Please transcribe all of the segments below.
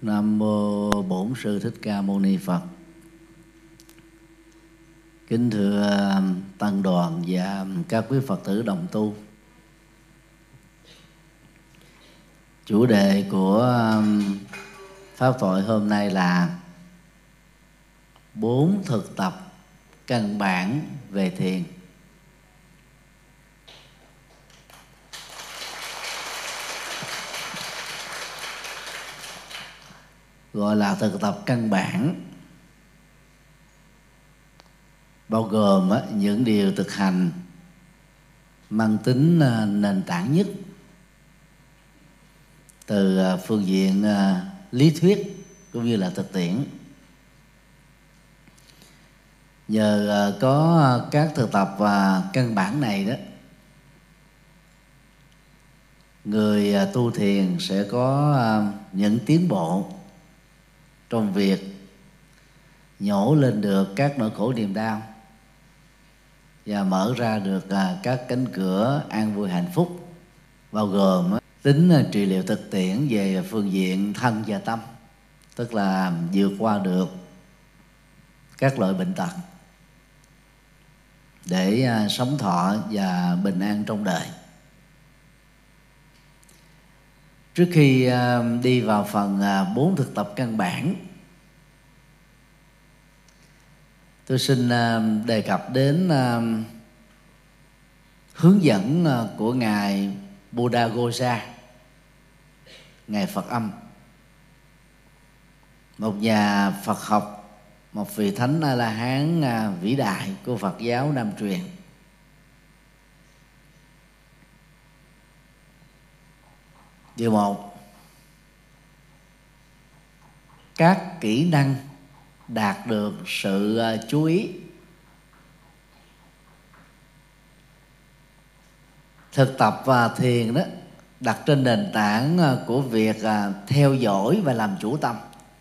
Nam mô Bổn Sư Thích Ca Mâu Ni Phật. Kính thưa tăng đoàn và các quý Phật tử đồng tu. Chủ đề của pháp thoại hôm nay là 4 thực tập căn bản về thiền. Gọi là thực tập căn bản, bao gồm những điều thực hành mang tính nền tảng nhất từ phương diện lý thuyết cũng như là thực tiễn. Nhờ có các thực tập và căn bản này đó, người tu thiền sẽ có những tiến bộ trong việc nhổ lên được các nỗi khổ niềm đau và mở ra được các cánh cửa an vui hạnh phúc, bao gồm tính trị liệu thực tiễn về phương diện thân và tâm, tức là vượt qua được các loại bệnh tật để sống thọ và bình an trong đời. Trước khi đi vào phần 4 thực tập căn bản, tôi xin đề cập đến hướng dẫn của Ngài Buddhaghosa, Ngài Phật Âm, một nhà Phật học, một vị thánh A-la-hán vĩ đại của Phật giáo Nam truyền. Điều 1: các kỹ năng đạt được sự chú ý. Thực tập và thiền đó đặt trên nền tảng của việc theo dõi và làm chủ tâm.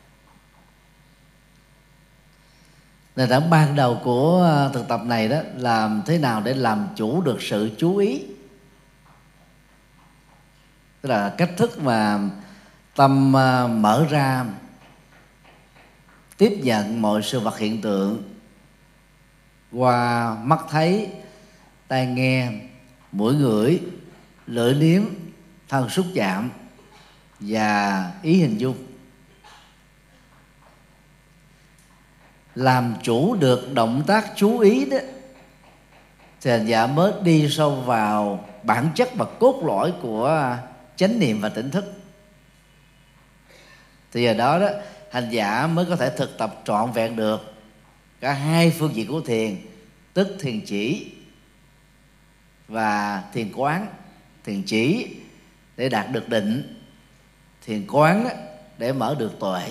Nền tảng ban đầu của thực tập này đó, làm thế nào để làm chủ được sự chú ý, tức là cách thức mà tâm mở ra, tiếp nhận mọi sự vật hiện tượng qua mắt thấy, tai nghe, mũi ngửi, lưỡi nếm, thân xúc chạm và ý hình dung. Làm chủ được động tác chú ý đó thì hành giả mới đi sâu vào bản chất và cốt lõi của chánh niệm và tỉnh thức. Thì giờ đó hành giả mới có thể thực tập trọn vẹn được cả hai phương diện của thiền, tức thiền chỉ và thiền quán. Thiền chỉ để đạt được định, thiền quán để mở được tuệ.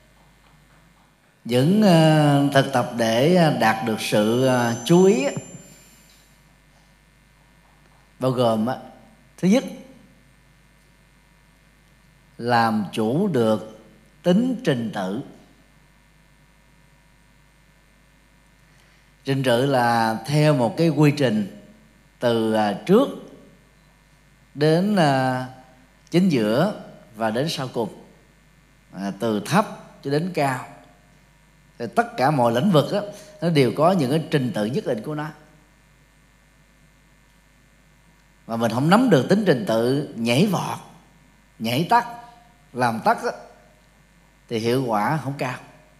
Những thực tập để đạt được sự chú ý bao gồm thứ nhất, làm chủ được tính trình tự. Trình tự là theo một cái quy trình từ trước đến chính giữa và đến sau cùng, từ thấp cho đến cao. Thì tất cả mọi lĩnh vực đó, nó đều có những cái trình tự nhất định của nó. Mà mình không nắm được tính trình tự, nhảy vọt, nhảy tắt, làm tắt đó, thì hiệu quả không cao.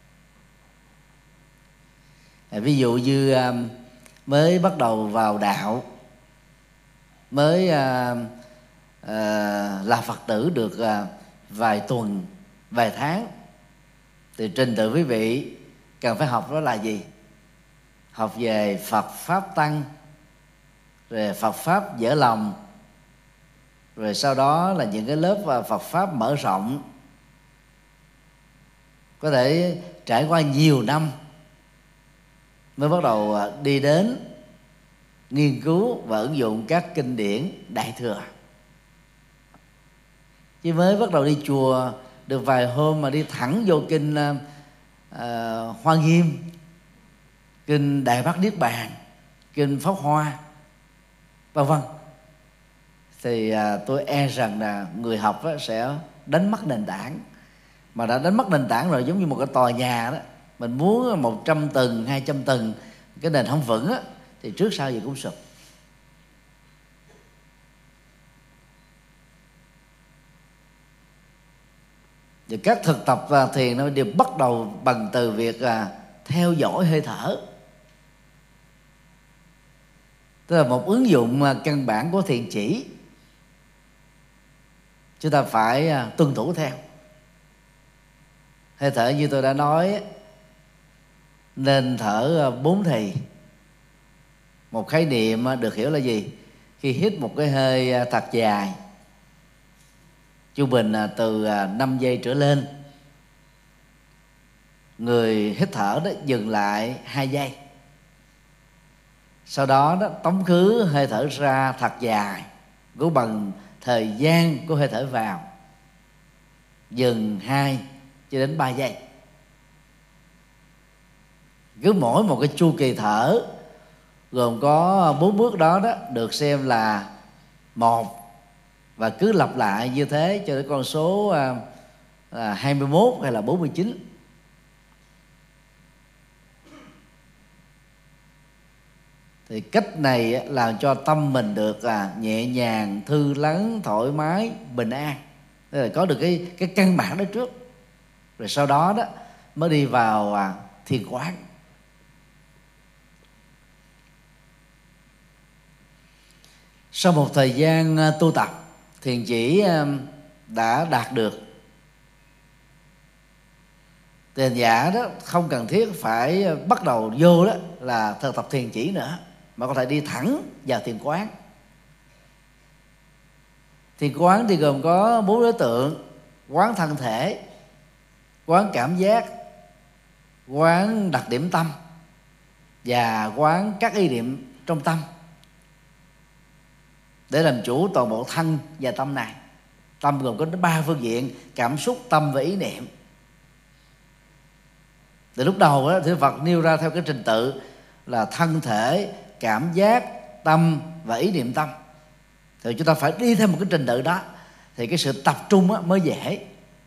Ví dụ như mới bắt đầu vào đạo, mới là Phật tử được vài tuần, vài tháng, thì trình tự quý vị cần phải học đó là gì? Học về Phật Pháp Tăng, rồi Phật Pháp dở lòng, rồi sau đó là những cái lớp Phật Pháp mở rộng. Có thể trải qua nhiều năm mới bắt đầu đi đến nghiên cứu và ứng dụng các kinh điển Đại Thừa. Chứ mới bắt đầu đi chùa được vài hôm mà đi thẳng vô kinh Hoa Nghiêm, kinh Đại Bát Niết Bàn, kinh Pháp Hoa, vân vân, thì tôi e rằng là người học sẽ đánh mất nền tảng mà đã đánh mất nền tảng rồi, giống như một cái tòa nhà đó, mình muốn 100 tầng 200 tầng, cái nền không vững á, thì trước sau gì cũng sụp. Và các thực tập thiền nó đều bắt đầu bằng từ việc theo dõi hơi thở. Tức là một ứng dụng căn bản của thiền chỉ, chúng ta phải tuân thủ theo. Hơi thở như tôi đã nói, nên thở 4 thì. Một khái niệm được hiểu là gì? Khi hít một cái hơi thật dài, trung bình từ 5 giây trở lên, người hít thở đó dừng lại 2 giây. Sau đó tống khứ hơi thở ra thật dài, cũng bằng thời gian của hơi thở vào, dừng 2 cho đến 3 giây. Cứ mỗi một cái chu kỳ thở gồm có 4 bước đó được xem là một, và cứ lặp lại như thế cho đến con số 21 hay là 49. Thì cách này làm cho tâm mình được nhẹ nhàng, thư lắng, thoải mái, bình an. Tức là có được cái căn bản đó trước, rồi sau đó mới đi vào thiền quán. Sau một thời gian tu tập, thiền chỉ đã đạt được, thì hành giả đó không cần thiết phải bắt đầu vô đó là thực tập thiền chỉ nữa, mà có thể đi thẳng vào thiền quán. Thiền quán thì gồm có 4 đối tượng: quán thân thể, quán cảm giác, quán đặc điểm tâm, và quán các ý niệm trong tâm, để làm chủ toàn bộ thân và tâm này. Tâm gồm có 3 phương diện: cảm xúc, tâm và ý niệm. Từ lúc đầu đó, thì Phật nêu ra theo cái trình tự là thân thể, cảm giác, tâm và ý niệm tâm. Thì chúng ta phải đi theo một cái trình tự đó, thì cái sự tập trung mới dễ.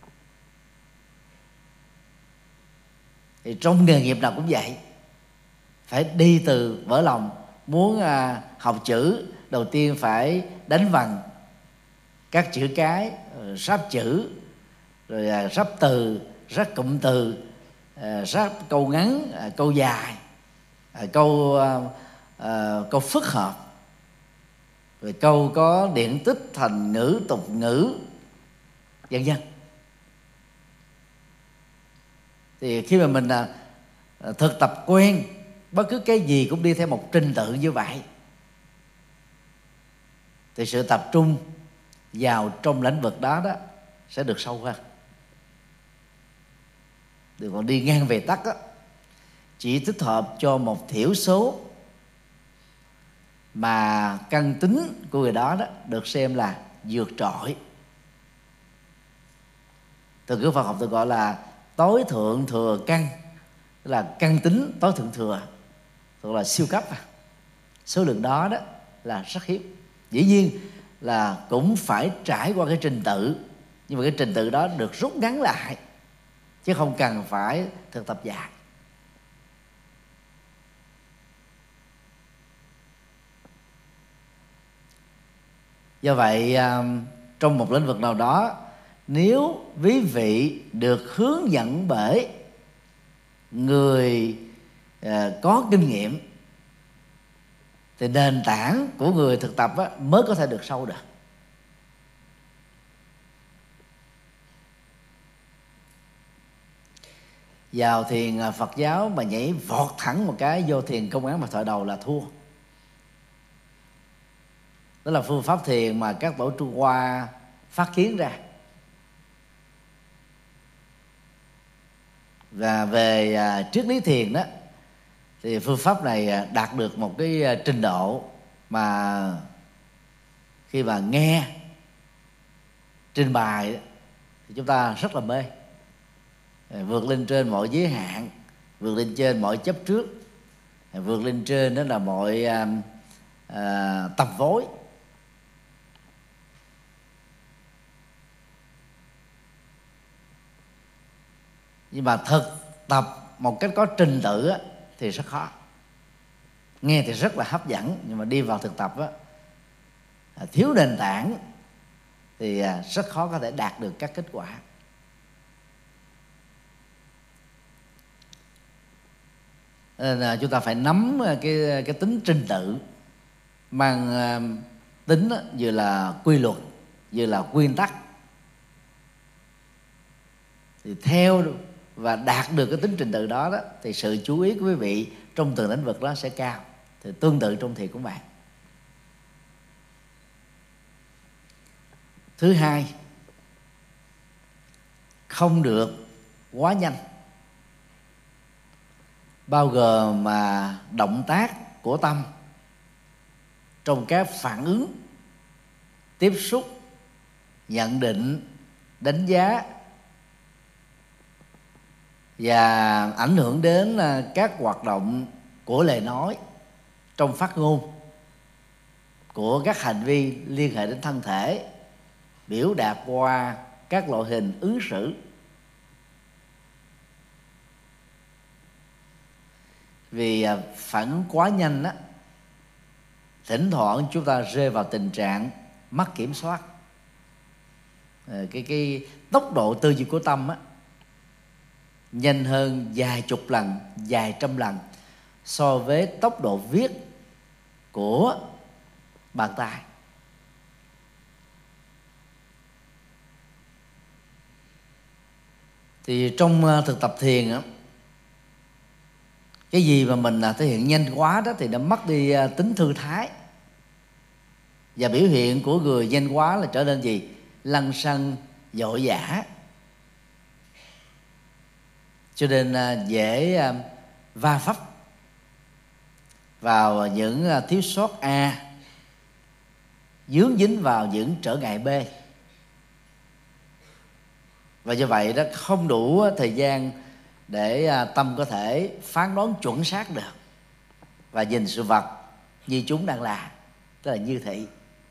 Thì trong nghề nghiệp nào cũng vậy, phải đi từ vỡ lòng. Muốn học chữ, đầu tiên phải đánh vần các chữ cái, sắp chữ, rồi sắp từ, sắp cụm từ, sắp câu ngắn, câu dài, câu phức hợp, rồi câu có điện tích, thành ngữ, tục ngữ, vân vân. Thì khi mà mình thực tập quen, bất cứ cái gì cũng đi theo một trình tự như vậy, thì sự tập trung vào trong lĩnh vực đó sẽ được sâu hơn. Đừng còn đi ngang về tắt chỉ thích hợp cho một thiểu số mà căn tính của người đó được xem là vượt trội. Từ ngữ Phật học tôi gọi là tối thượng thừa căn, tức là căn tính tối thượng thừa, tức là siêu cấp. Số lượng đó là rất hiếm. Dĩ nhiên là cũng phải trải qua cái trình tự, nhưng mà cái trình tự đó được rút ngắn lại, chứ không cần phải thực tập dài. Do vậy, trong một lĩnh vực nào đó, nếu quý vị được hướng dẫn bởi người có kinh nghiệm, thì nền tảng của người thực tập mới có thể được sâu được. Vào thiền Phật giáo mà nhảy vọt thẳng một cái vô thiền công án mà thoại đầu là thua. Đó là phương pháp thiền mà các tổ Trung Hoa phát kiến ra. Và về triết lý thiền đó, thì phương pháp này đạt được một cái trình độ mà khi mà nghe trình bày thì chúng ta rất là mê, vượt lên trên mọi giới hạn, vượt lên trên mọi chấp trước, vượt lên trên đó là mọi tập vối. nhưng mà thực tập một cách có trình tự á, thì rất khó. Nghe thì rất là hấp dẫn, nhưng mà đi vào thực tập á, thiếu nền tảng thì rất khó có thể đạt được các kết quả. Nên là chúng ta phải nắm cái tính trình tự, mang tính vừa là quy luật vừa là nguyên tắc, thì theo và đạt được cái tính trình tự đó, thì sự chú ý của quý vị trong từng lĩnh vực đó sẽ cao. Thì tương tự trong thiền của bạn. Thứ hai, không được quá nhanh, bao gồm mà động tác của tâm trong các phản ứng, tiếp xúc, nhận định, đánh giá, và ảnh hưởng đến các hoạt động của lời nói trong phát ngôn, của các hành vi liên hệ đến thân thể, biểu đạt qua các loại hình ứng xử. Vì phản ứng quá nhanh á, thỉnh thoảng chúng ta rơi vào tình trạng mất kiểm soát. Cái tốc độ tư duy của tâm á, nhanh hơn vài chục lần, vài trăm lần so với tốc độ viết của bàn tay. Thì trong thực tập thiền á, cái gì mà mình thể hiện nhanh quá đó thì nó mất đi tính thư thái. Và biểu hiện của người nhanh quá là trở nên gì? Lăng xăng, vội vã. Cho nên dễ va vấp vào những thiếu sót A, dướng dính vào những trở ngại B. Và do vậy đó, không đủ thời gian để tâm có thể phán đoán chuẩn xác được và nhìn sự vật như chúng đang là, tức là như thị.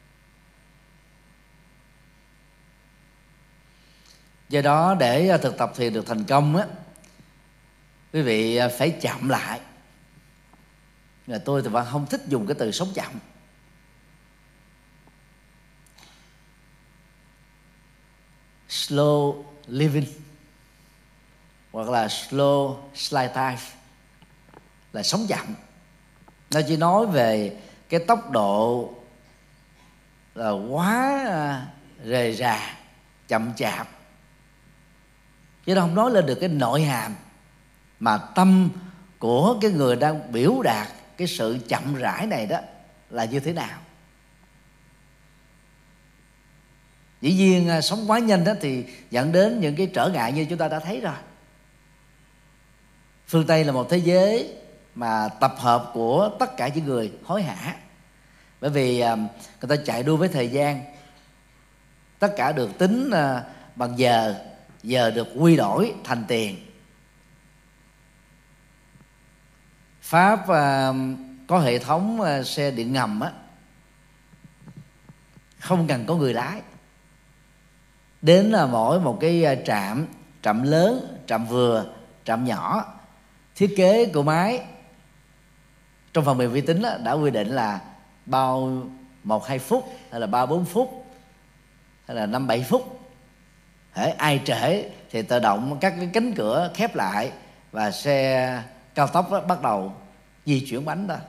Do đó để thực tập thiền được thành công á, quý vị phải chậm lại. Tôi thì vẫn không thích dùng cái từ sống chậm. Slow living hoặc là slow slide time là sống chậm. Nó chỉ nói về cái tốc độ là quá rề rà, chậm chạp, chứ nó không nói lên được cái nội hàm mà tâm của cái người đang biểu đạt cái sự chậm rãi này đó là như thế nào. Dĩ nhiên sống quá nhanh đó thì dẫn đến những cái trở ngại như chúng ta đã thấy rồi. Phương Tây là một thế giới mà tập hợp của tất cả những người hối hả, bởi vì người ta chạy đua với thời gian. Tất cả được tính bằng giờ, giờ được quy đổi thành tiền. Pháp có hệ thống xe điện ngầm á, không cần có người lái. Đến là mỗi một cái trạm lớn, trạm vừa, trạm nhỏ, thiết kế của máy trong phần mềm vi tính đã quy định là bao 1-2 phút, hay là 3-4 phút, hay là 5-7 phút. Hễ ai trễ thì tự động các cái cánh cửa khép lại và xe cao tốc đó bắt đầu di chuyển bánh đó.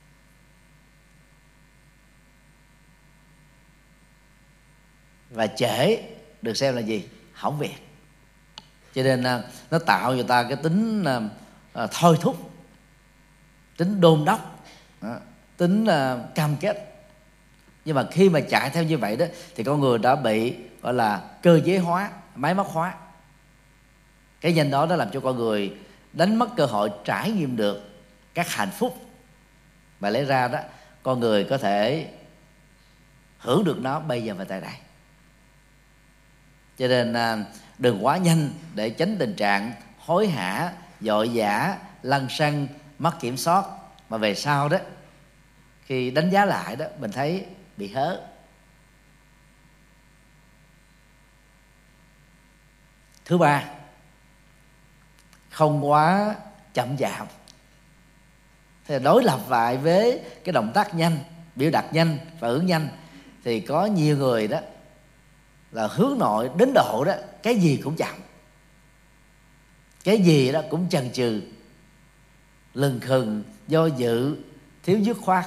Và trễ được xem là gì? Hỏng việc. Cho nên nó tạo cho ta cái tính thôi thúc, tính đôn đốc, tính cam kết. Nhưng mà khi mà chạy theo như vậy đó thì con người đã bị gọi là cơ giới hóa, máy móc hóa. Cái nhanh đó làm cho con người đánh mất cơ hội trải nghiệm được các hạnh phúc mà lẽ ra đó con người có thể hưởng được nó bây giờ và tại đây. Cho nên đừng quá nhanh để tránh tình trạng hối hả, vội vã, lăng xăng, mất kiểm soát, mà về sau đó khi đánh giá lại đó mình thấy bị hớ. Thứ ba, không quá chậm chạp. Thì đối lập lại với cái động tác nhanh, biểu đạt nhanh và hướng nhanh, thì có nhiều người đó là hướng nội đến độ đó cái gì cũng chậm, cái gì đó cũng chần chừ, lừng khừng, do dự, thiếu dứt khoát,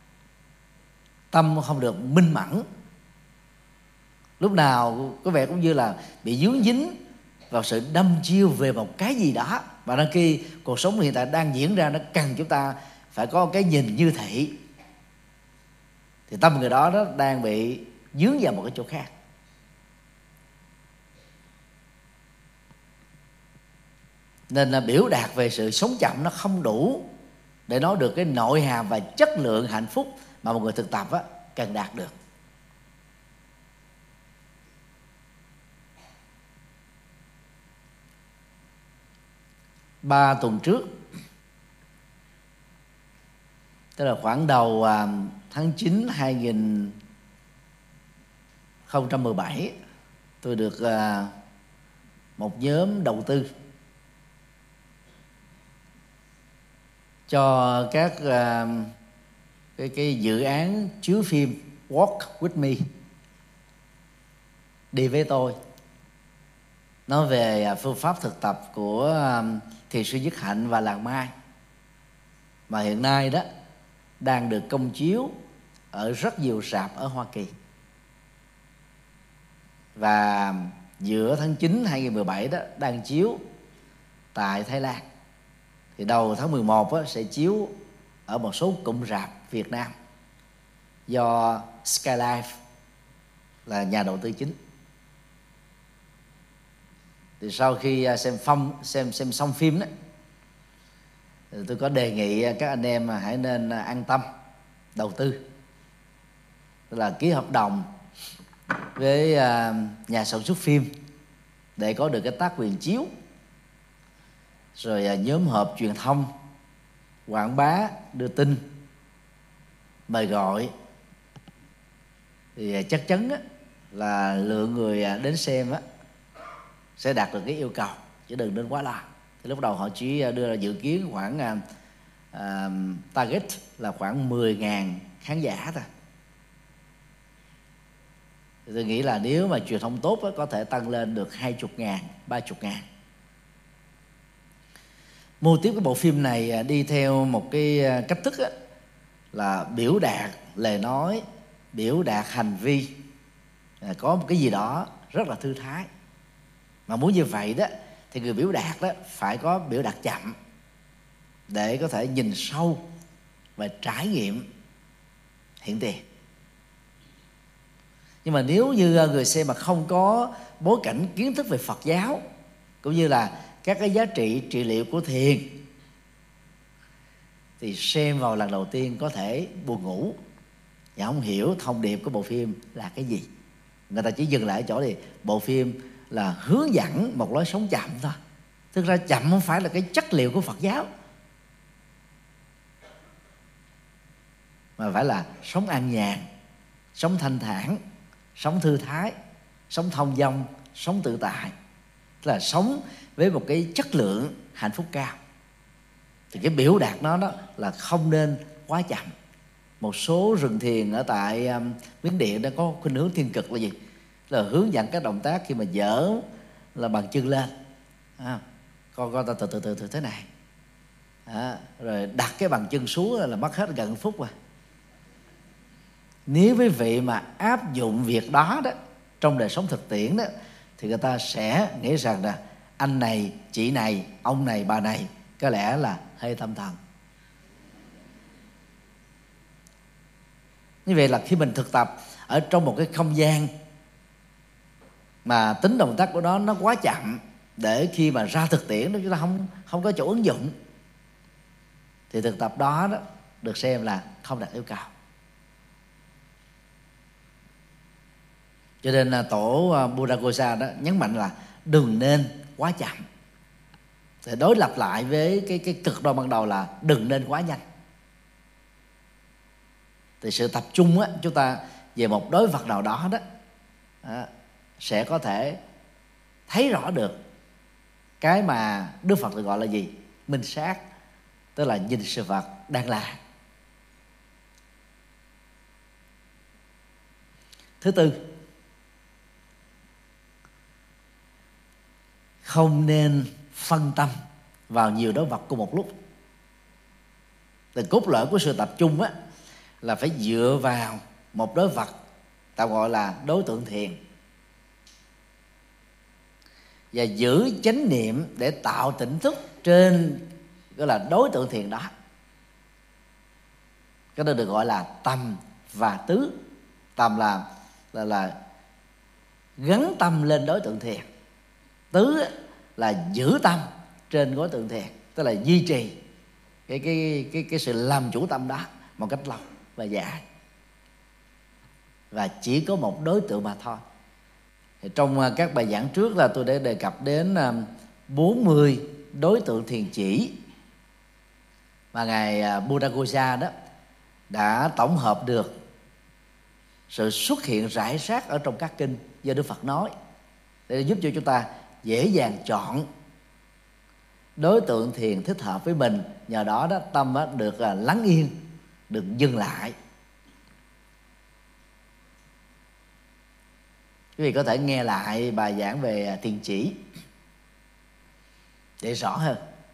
tâm không được minh mẫn, lúc nào có vẻ cũng như là bị dướng dính vào sự đâm chiêu về một cái gì đó. Và đôi khi cuộc sống hiện tại đang diễn ra nó cần chúng ta phải có cái nhìn như thị, thì tâm người đó đang bị dướng vào một cái chỗ khác. Nên là biểu đạt về sự sống chậm nó không đủ để nói được cái nội hàm và chất lượng hạnh phúc mà một người thực tập cần đạt được. Ba tuần trước, tức là khoảng đầu tháng 9 2017, tôi được một nhóm đầu tư cho các cái dự án chiếu phim Walk With Me, đi với tôi, nói về phương pháp thực tập của thiền sư Nhất Hạnh và Làng Mai, mà hiện nay đó đang được công chiếu ở rất nhiều rạp ở Hoa Kỳ. Và giữa tháng 9 2017 đó đang chiếu tại Thái Lan. Thì đầu tháng 11 sẽ chiếu ở một số cụm rạp Việt Nam do Skylife là nhà đầu tư chính. Thì sau khi xem xong phim đó, thì tôi có đề nghị các anh em hãy nên an tâm đầu tư, tức là ký hợp đồng với nhà sản xuất phim để có được cái tác quyền chiếu, rồi nhóm họp truyền thông, quảng bá, đưa tin, mời gọi, thì chắc chắn là lượng người đến xem sẽ đạt được cái yêu cầu, chứ đừng nên quá lo. Thì lúc đầu họ chỉ đưa ra dự kiến khoảng target là khoảng 10.000 khán giả thôi. Thì tôi nghĩ là nếu mà truyền thông tốt có thể tăng lên được 20.000, 30.000. Mô típ của bộ phim này đi theo một cái cách thức là biểu đạt lời nói, biểu đạt hành vi, có một cái gì đó rất là thư thái. Mà muốn như vậy đó thì người biểu đạt đó phải có biểu đạt chậm để có thể nhìn sâu và trải nghiệm hiện tiền. Nhưng mà nếu như người xem mà không có bối cảnh kiến thức về Phật giáo cũng như là các cái giá trị trị liệu của thiền, thì xem vào lần đầu tiên có thể buồn ngủ và không hiểu thông điệp của bộ phim là cái gì. Người ta chỉ dừng lại ở chỗ thì bộ phim là hướng dẫn một lối sống chậm thôi. Thực ra chậm không phải là cái chất liệu của Phật giáo, mà phải là sống an nhàn, sống thanh thản, sống thư thái, sống thông dong, sống tự tại, tức là sống với một cái chất lượng hạnh phúc cao. Thì cái biểu đạt nó đó là không nên quá chậm. Một số rừng thiền ở tại Miến Điện đã có khuynh hướng thiên cực là gì? Là hướng dẫn các động tác khi mà dỡ là bàn chân lên, con ta từ thế này, rồi đặt cái bàn chân xuống là mất hết gần phút rồi. Nếu quý vị mà áp dụng việc đó trong đời sống thực tiễn đó, thì người ta sẽ nghĩ rằng là anh này, chị này, ông này, bà này có lẽ là hơi tâm thần. Như vậy là khi mình thực tập ở trong một cái không gian mà tính động tác của nó quá chậm, để khi mà ra thực tiễn đó chúng ta không có chỗ ứng dụng, thì thực tập đó được xem là không đạt yêu cầu. Cho nên là tổ Buddhaghosa đó nhấn mạnh là đừng nên quá chậm. Thì đối lập lại với cái cực đoan ban đầu là đừng nên quá nhanh. Thì sự tập trung chúng ta về một đối vật nào đó sẽ có thể thấy rõ được cái mà Đức Phật được gọi là gì? Minh sát, tức là nhìn sự vật đang là. Thứ tư, không nên phân tâm vào nhiều đối vật cùng một lúc. Từ cốt lõi của sự tập trung á, là phải dựa vào một đối vật, tạm gọi là đối tượng thiền, và giữ chánh niệm để tạo tỉnh thức trên gọi là đối tượng thiền đó. Cái đó được gọi là tâm và tứ. Tâm là gắn tâm lên đối tượng thiền. Tứ là giữ tâm trên đối tượng thiền, tức là duy trì cái sự làm chủ tâm đó một cách lâu và dài, và chỉ có một đối tượng mà thôi. Thì trong các bài giảng trước là tôi đã đề cập đến 40 đối tượng thiền chỉ mà ngài Buddhaghosa đó đã tổng hợp được sự xuất hiện rải rác ở trong các kinh do Đức Phật nói, để giúp cho chúng ta dễ dàng chọn đối tượng thiền thích hợp với mình. Nhờ đó đó tâm được lắng yên, được dừng lại. Quý vị có thể nghe lại bài giảng về thiền chỉ để rõ hơn.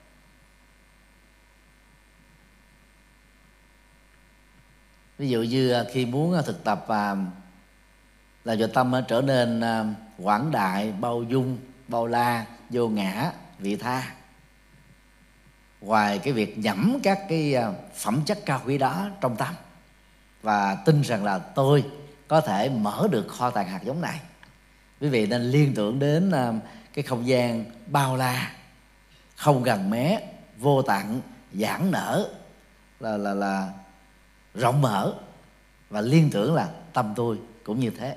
Ví dụ như khi muốn thực tập làm cho tâm trở nên quảng đại, bao dung, bao la, vô ngã, vị tha, ngoài cái việc nhẩm các cái phẩm chất cao quý đó trong tâm và tin rằng là tôi có thể mở được kho tàng hạt giống này, quý vị nên liên tưởng đến cái không gian bao la, không gần mé, vô tận, giãn nở, là rộng mở, và liên tưởng là tâm tôi cũng như thế.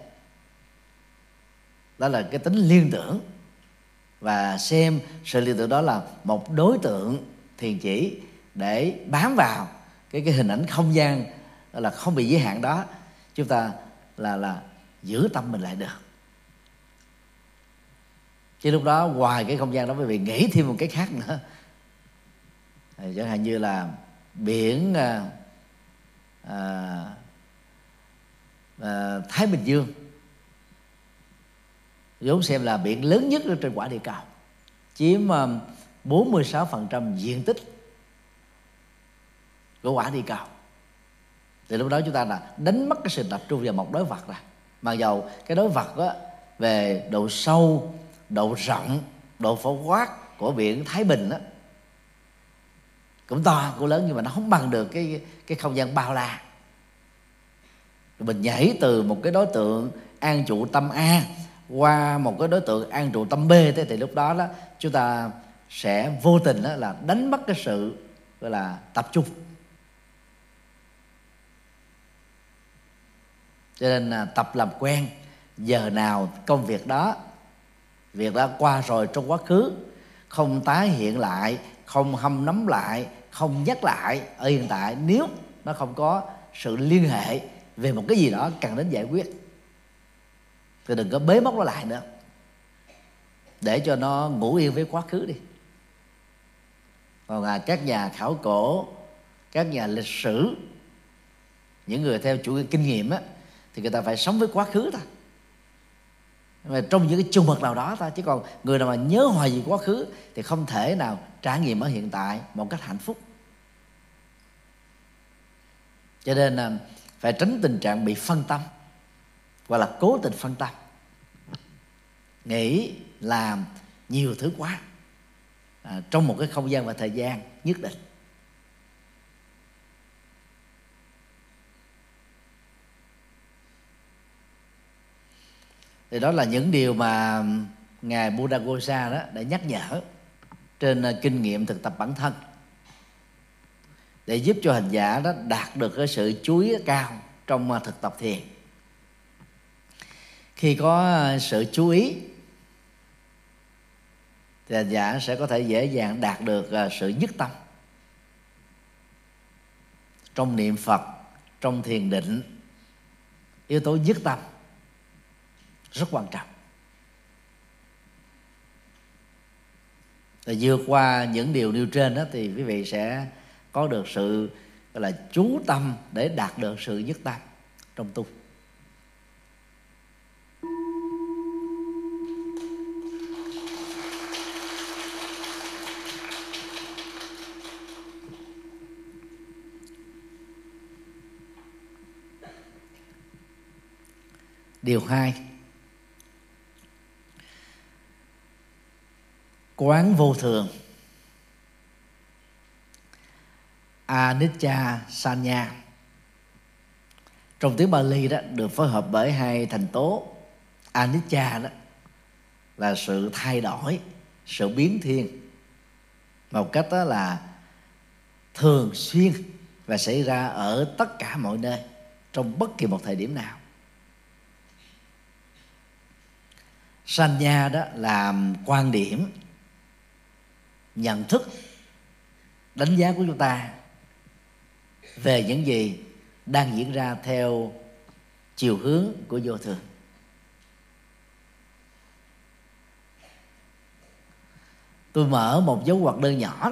Đó là cái tính liên tưởng, và xem sự liên tưởng đó là một đối tượng thiền chỉ để bám vào cái hình ảnh không gian là không bị giới hạn đó. Chúng ta là giữ tâm mình lại được. Chứ lúc đó ngoài cái không gian đó quý vị nghĩ thêm một cái khác nữa. Chẳng hạn như là biển Thái Bình Dương, vốn xem là biển lớn nhất trên quả địa cầu, chiếm 46% diện tích của quả địa cầu. Thì lúc đó chúng ta là đánh mất cái sự tập trung vào một đối vật rồi. Mặc dầu cái đối vật đó, về độ sâu, độ rộng, độ phổ quát của biển Thái Bình đó, cũng to, cũng lớn, nhưng mà nó không bằng được cái không gian bao la. Mình nhảy từ một cái đối tượng an trụ tâm A qua một cái đối tượng an trụ tâm B, thế thì lúc đó đó chúng ta sẽ vô tình đó là đánh mất cái sự gọi là tập trung. Cho nên tập làm quen, giờ nào công việc đó, việc đã qua rồi trong quá khứ, không tái hiện lại, không hâm nóng lại, không nhắc lại ở hiện tại, nếu nó không có sự liên hệ về một cái gì đó cần đến giải quyết, thì đừng có bế móc nó lại nữa, để cho nó ngủ yên với quá khứ đi. Còn các nhà khảo cổ, các nhà lịch sử, những người theo chủ nghĩa kinh nghiệm á, thì người ta phải sống với quá khứ thôi, mà trong những cái chung mực nào đó thôi. Chứ còn người nào mà nhớ hoài về quá khứ thì không thể nào trải nghiệm ở hiện tại một cách hạnh phúc. Cho nên phải tránh tình trạng bị phân tâm, hoặc là cố tình phân tâm, nghĩ làm nhiều thứ quá trong một cái không gian và thời gian nhất định. Thì đó là những điều mà ngài Buddhaghosa đó đã nhắc nhở trên kinh nghiệm thực tập bản thân, để giúp cho hành giả đó đạt được cái sự chú ý cao trong thực tập thiền. Khi có sự chú ý thì hành giả sẽ có thể dễ dàng đạt được sự nhất tâm. Trong niệm Phật, trong thiền định, yếu tố nhất tâm rất quan trọng. Và vượt qua những điều nêu trên đó, thì quý vị sẽ có được sự gọi là chú tâm để đạt được sự nhất tâm trong tu. Điều 2, quán vô thường. Anicca Sanya trong tiếng Bali đó được phối hợp bởi hai thành tố. Anicca đó là sự thay đổi, sự biến thiên một cách đó là thường xuyên và xảy ra ở tất cả mọi nơi trong bất kỳ một thời điểm nào. Sanya đó là quan điểm, nhận thức, đánh giá của chúng ta về những gì đang diễn ra theo chiều hướng của vô thường. Tôi mở một dấu ngoặc đơn nhỏ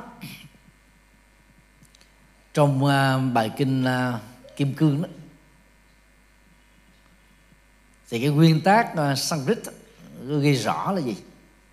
trong bài kinh Kim Cương đó. Thì cái nguyên tắc Sanskrit ghi rõ là gì?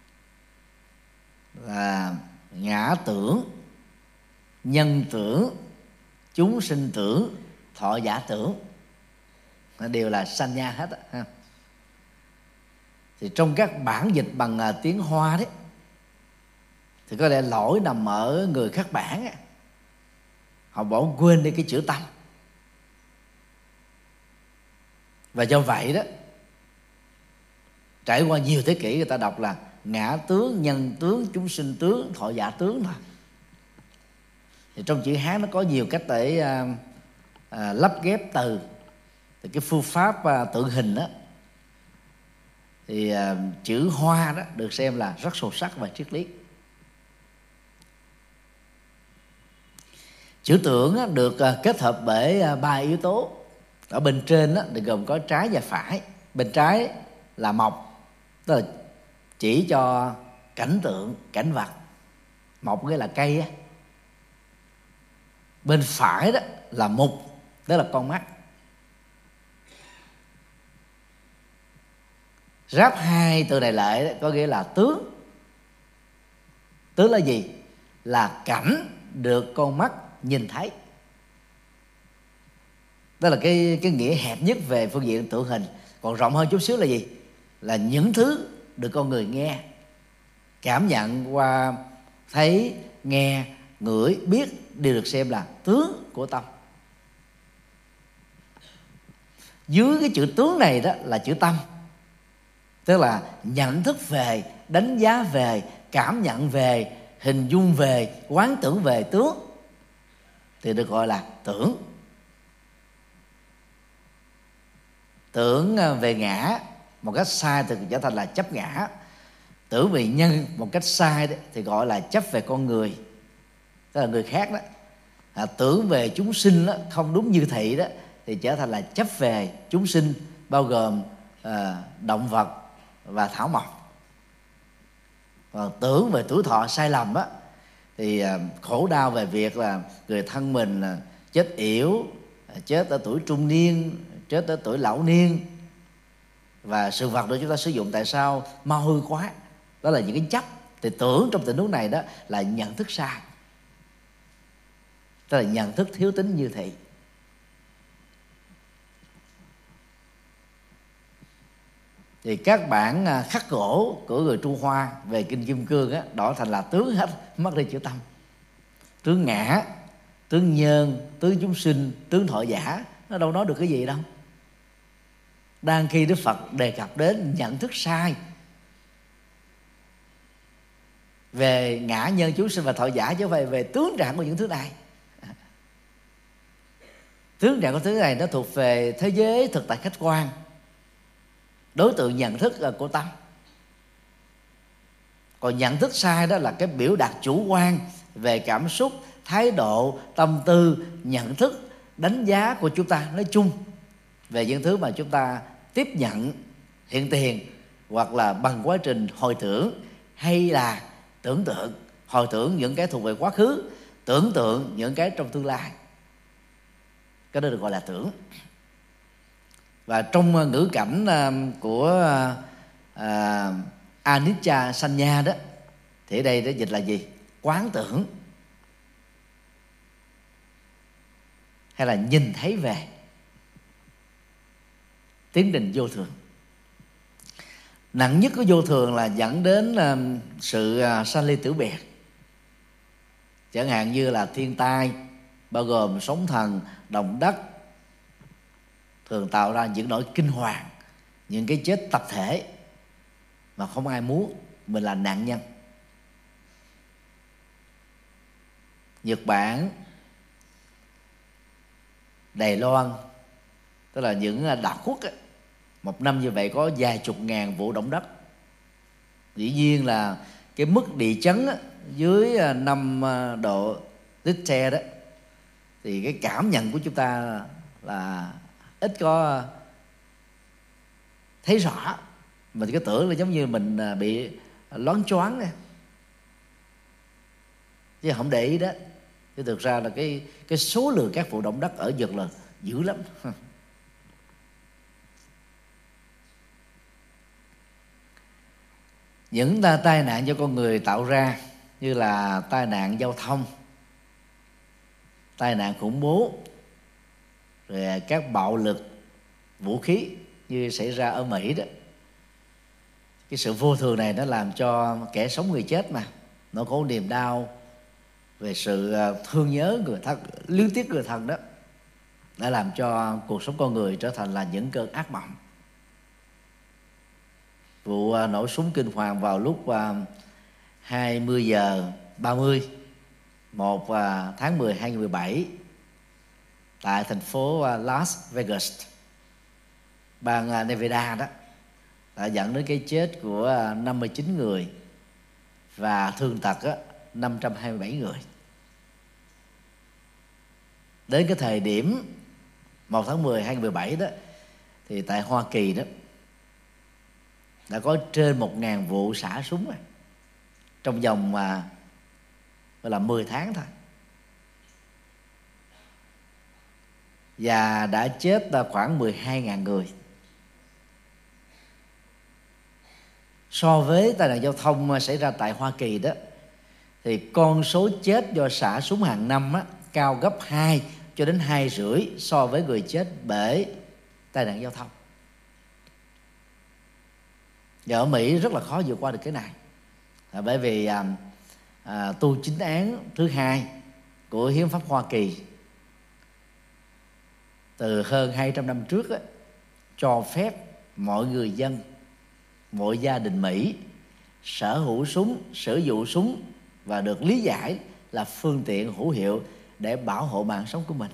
Là ngã tưởng, nhân tưởng, chúng sinh tưởng, thọ giả tưởng, đều là sanya hết á. Thì trong các bản dịch bằng tiếng Hoa đấy, thì có lẽ lỗi nằm ở người khắc bản á. Họ bỏ quên đi cái chữ tâm. Và do vậy đó, trải qua nhiều thế kỷ người ta đọc là ngã tướng, nhân tướng, chúng sinh tướng, thọ giả tướng mà. Thì trong chữ Hán nó có nhiều cách để lắp ghép từ. Thì cái phương pháp tượng hình đó, thì chữ Hoa đó được xem là rất sâu sắc và triết lý. Chữ tưởng được kết hợp bởi 3 yếu tố. Ở bên trên thì gồm có trái và phải. Bên trái là mộc, tức là chỉ cho cảnh tượng, cảnh vật. Mộc nghĩa là cây á. Bên phải đó là mục, tức là con mắt. Ráp hai từ này lại đó, có nghĩa là tướng. Tướng là gì? Là cảnh được con mắt nhìn thấy. Đó là cái nghĩa hẹp nhất về phương diện tượng hình. Còn rộng hơn chút xíu là gì? Là những thứ được con người nghe, cảm nhận qua thấy, nghe, ngửi, biết đều được xem là tướng của tâm. Dưới cái chữ tướng này đó là chữ tâm, tức là nhận thức về, đánh giá về, cảm nhận về, hình dung về, quán tưởng về tướng, thì được gọi là tưởng. Tưởng về ngã một cách sai thì trở thành là chấp ngã. Tưởng về nhân một cách sai đó, thì gọi là chấp về con người, tức là người khác đó. Tưởng về chúng sinh đó, không đúng như thị đó, thì trở thành là chấp về chúng sinh, bao gồm động vật và thảo mộc. Còn tưởng về tuổi thọ sai lầm á, thì khổ đau về việc là người thân mình chết yểu, chết ở tuổi trung niên, chết ở tuổi lão niên, và sự vật được chúng ta sử dụng tại sao mau hư quá, đó là những cái chấp. Thì tưởng trong tình huống này đó là nhận thức sai, tức là nhận thức thiếu tính như thị. Thì các bản khắc gỗ của người Trung Hoa về kinh Kim Cương á, đổi thành là tướng hết, mất đi chữ tâm. Tướng ngã, tướng nhân, tướng chúng sinh, tướng thọ giả, nó đâu nói được cái gì đâu. Đang khi Đức Phật đề cập đến nhận thức sai về ngã, nhân, chúng sinh và thọ giả, chứ không phải về tướng trạng của những thứ này. Tướng trạng của thứ này nó thuộc về thế giới thực tại khách quan, đối tượng nhận thức của tâm. Còn nhận thức sai đó là cái biểu đạt chủ quan về cảm xúc, thái độ, tâm tư, nhận thức, đánh giá của chúng ta nói chung về những thứ mà chúng ta tiếp nhận hiện tiền, hoặc là bằng quá trình hồi tưởng hay là tưởng tượng hồi tưởng những cái thuộc về quá khứ, tưởng tượng những cái trong tương lai. Cái đó được gọi là tưởng. Và trong ngữ cảnh của Anicca Sanya đó, thì ở đây đó dịch là gì? Quán tưởng, hay là nhìn thấy về tiến trình vô thường. Nặng nhất của vô thường là dẫn đến sự sanh ly tử biệt. Chẳng hạn như là thiên tai, bao gồm sóng thần, động đất, thường tạo ra những nỗi kinh hoàng, những cái chết tập thể mà không ai muốn mình là nạn nhân. Nhật Bản, Đài Loan, tức là những đảo quốc ấy, một năm như vậy có vài chục ngàn vụ động đất. Dĩ nhiên là cái mức địa chấn á, dưới 5 độ Richter đó, thì cái cảm nhận của chúng ta là ít có thấy rõ. Mình cứ tưởng là giống như mình bị loáng choáng này, chứ không để ý đó. Chứ thực ra là cái số lượng các vụ động đất ở Nhật là dữ lắm. Những tai nạn do con người tạo ra, như là tai nạn giao thông, tai nạn khủng bố, rồi các bạo lực vũ khí như xảy ra ở Mỹ đó, cái sự vô thường này nó làm cho kẻ sống người chết mà nó có niềm đau về sự thương nhớ người thân, luyến tiếc người thân đó, đã làm cho cuộc sống con người trở thành là những cơn ác mộng. Vụ nổ súng kinh hoàng vào lúc 20 giờ 30 1 tháng 10 2017 tại thành phố Las Vegas, bang Nevada đó, đã dẫn đến cái chết của 59 người và thương tật 527 người. Đến cái thời điểm 1 tháng 10 2017 đó, thì tại Hoa Kỳ đó đã có trên 1.000 vụ xả súng rồi, trong vòng gọi là 10 tháng thôi. Và đã chết khoảng 12.000 người. So với tai nạn giao thông xảy ra tại Hoa Kỳ đó, thì con số chết do xả súng hàng năm cao gấp 2 cho đến 2,5 so với người chết bởi tai nạn giao thông. Và ở Mỹ rất là khó vượt qua được cái này, bởi vì tu chính án thứ 2 của hiến pháp Hoa Kỳ từ hơn 200 năm trước cho phép mọi người dân, mọi gia đình Mỹ sở hữu súng, sử dụng súng và được lý giải là phương tiện hữu hiệu để bảo hộ mạng sống của mình.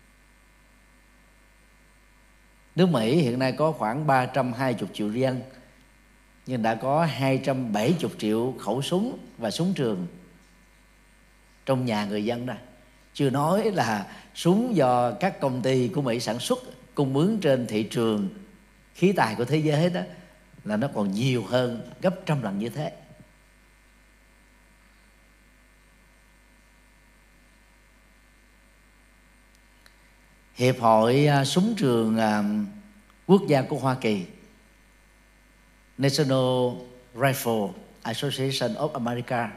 Nước Mỹ hiện nay có khoảng 320 triệu dân, nhưng đã có 270 triệu khẩu súng và súng trường trong nhà người dân đó. Chưa nói là súng do các công ty của Mỹ sản xuất, cung ứng trên thị trường khí tài của thế giới đó, là nó còn nhiều hơn gấp trăm lần như thế. Hiệp hội súng trường quốc gia của Hoa Kỳ, National Rifle Association of America,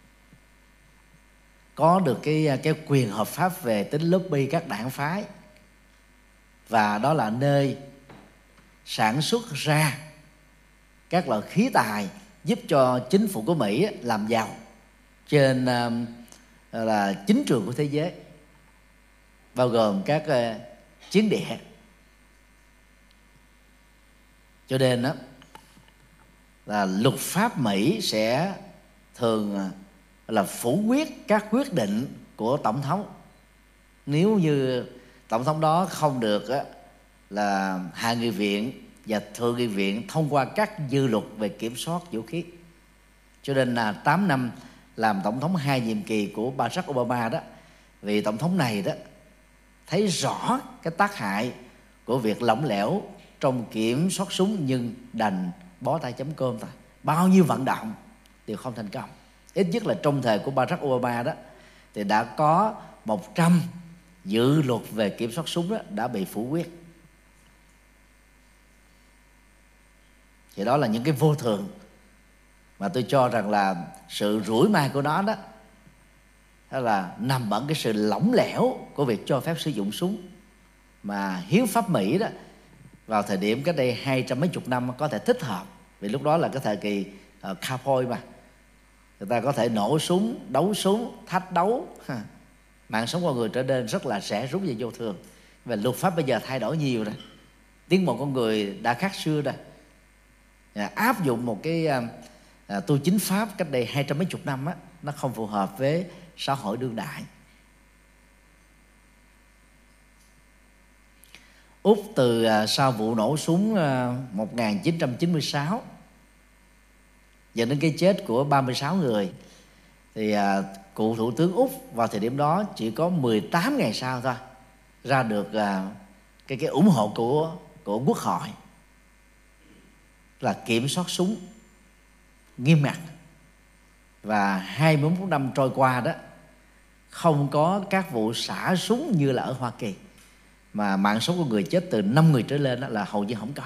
có được cái quyền hợp pháp về tính lobby các đảng phái, và đó là nơi sản xuất ra các loại khí tài giúp cho chính phủ của Mỹ làm giàu trên là chính trường của thế giới, bao gồm các chiến địa. Cho nên đó là luật pháp Mỹ sẽ thường là phủ quyết các quyết định của tổng thống nếu như tổng thống đó không được là hạ nghị viện và thượng nghị viện thông qua các dự luật về kiểm soát vũ khí. Cho nên là 8 năm làm tổng thống 2 nhiệm kỳ của Barack Obama đó, vì tổng thống này đó thấy rõ cái tác hại của việc lỏng lẻo trong kiểm soát súng, nhưng đành bó tay chấm cơm thôi. Bao nhiêu vận động đều không thành công. Ít nhất là trong thời của Barack Obama đó, thì đã có 100 dự luật về kiểm soát súng đó đã bị phủ quyết. Thì đó là những cái vô thường mà tôi cho rằng là sự rủi mai của nó đó là nằm ở cái sự lỏng lẻo của việc cho phép sử dụng súng. Mà hiến pháp Mỹ đó vào thời điểm cách đây 200 mấy chục năm có thể thích hợp, vì lúc đó là cái thời kỳ cowboy mà, người ta có thể nổ súng, đấu súng, thách đấu. Mạng sống con người trở nên rất là rẻ rúng và vô thường. Và luật pháp bây giờ thay đổi nhiều rồi, tiến bộ con người đã khác xưa rồi. Áp dụng một cái tu chính pháp cách đây 200 mấy chục năm á, nó không phù hợp với xã hội đương đại. Úc từ sau vụ nổ súng 1996 dẫn đến cái chết của 36 người, thì cựu thủ tướng Úc vào thời điểm đó chỉ có 18 ngày sau thôi ra được cái ủng hộ của quốc hội là kiểm soát súng nghiêm ngặt. Và 21 năm trôi qua đó, không có các vụ xả súng như là ở Hoa Kỳ, mà mạng số của người chết từ 5 người trở lên đó là hầu như không có.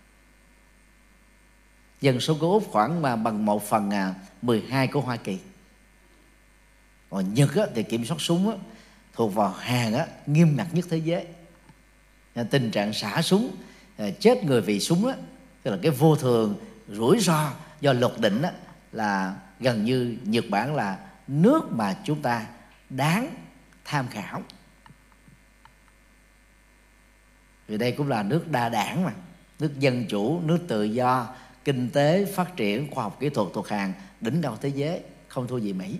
Dân số của Úc khoảng mà bằng 1/12 của Hoa Kỳ. Còn Nhật á, thì kiểm soát súng á, thuộc vào hàng á, nghiêm ngặt nhất thế giới. Tình trạng xả súng, chết người vì súng á, tức là cái vô thường rủi ro do luật định á, là gần như Nhật Bản là nước mà chúng ta đáng tham khảo. Vì đây cũng là nước đa đảng mà, nước dân chủ, nước tự do, kinh tế phát triển, khoa học kỹ thuật thuộc hàng đỉnh đầu thế giới, không thua gì Mỹ.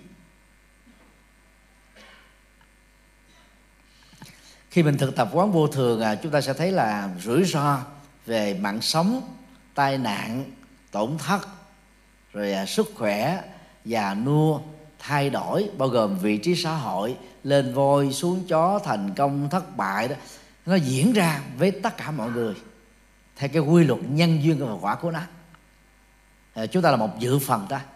Khi mình thực tập quán vô thường, chúng ta sẽ thấy là rủi ro về mạng sống, tai nạn, tổn thất, rồi sức khỏe, già nua, thay đổi, bao gồm vị trí xã hội, lên voi xuống chó, thành công thất bại đó, nó diễn ra với tất cả mọi người theo cái quy luật nhân duyên và quả của nó. Chúng ta là một dự phần ta,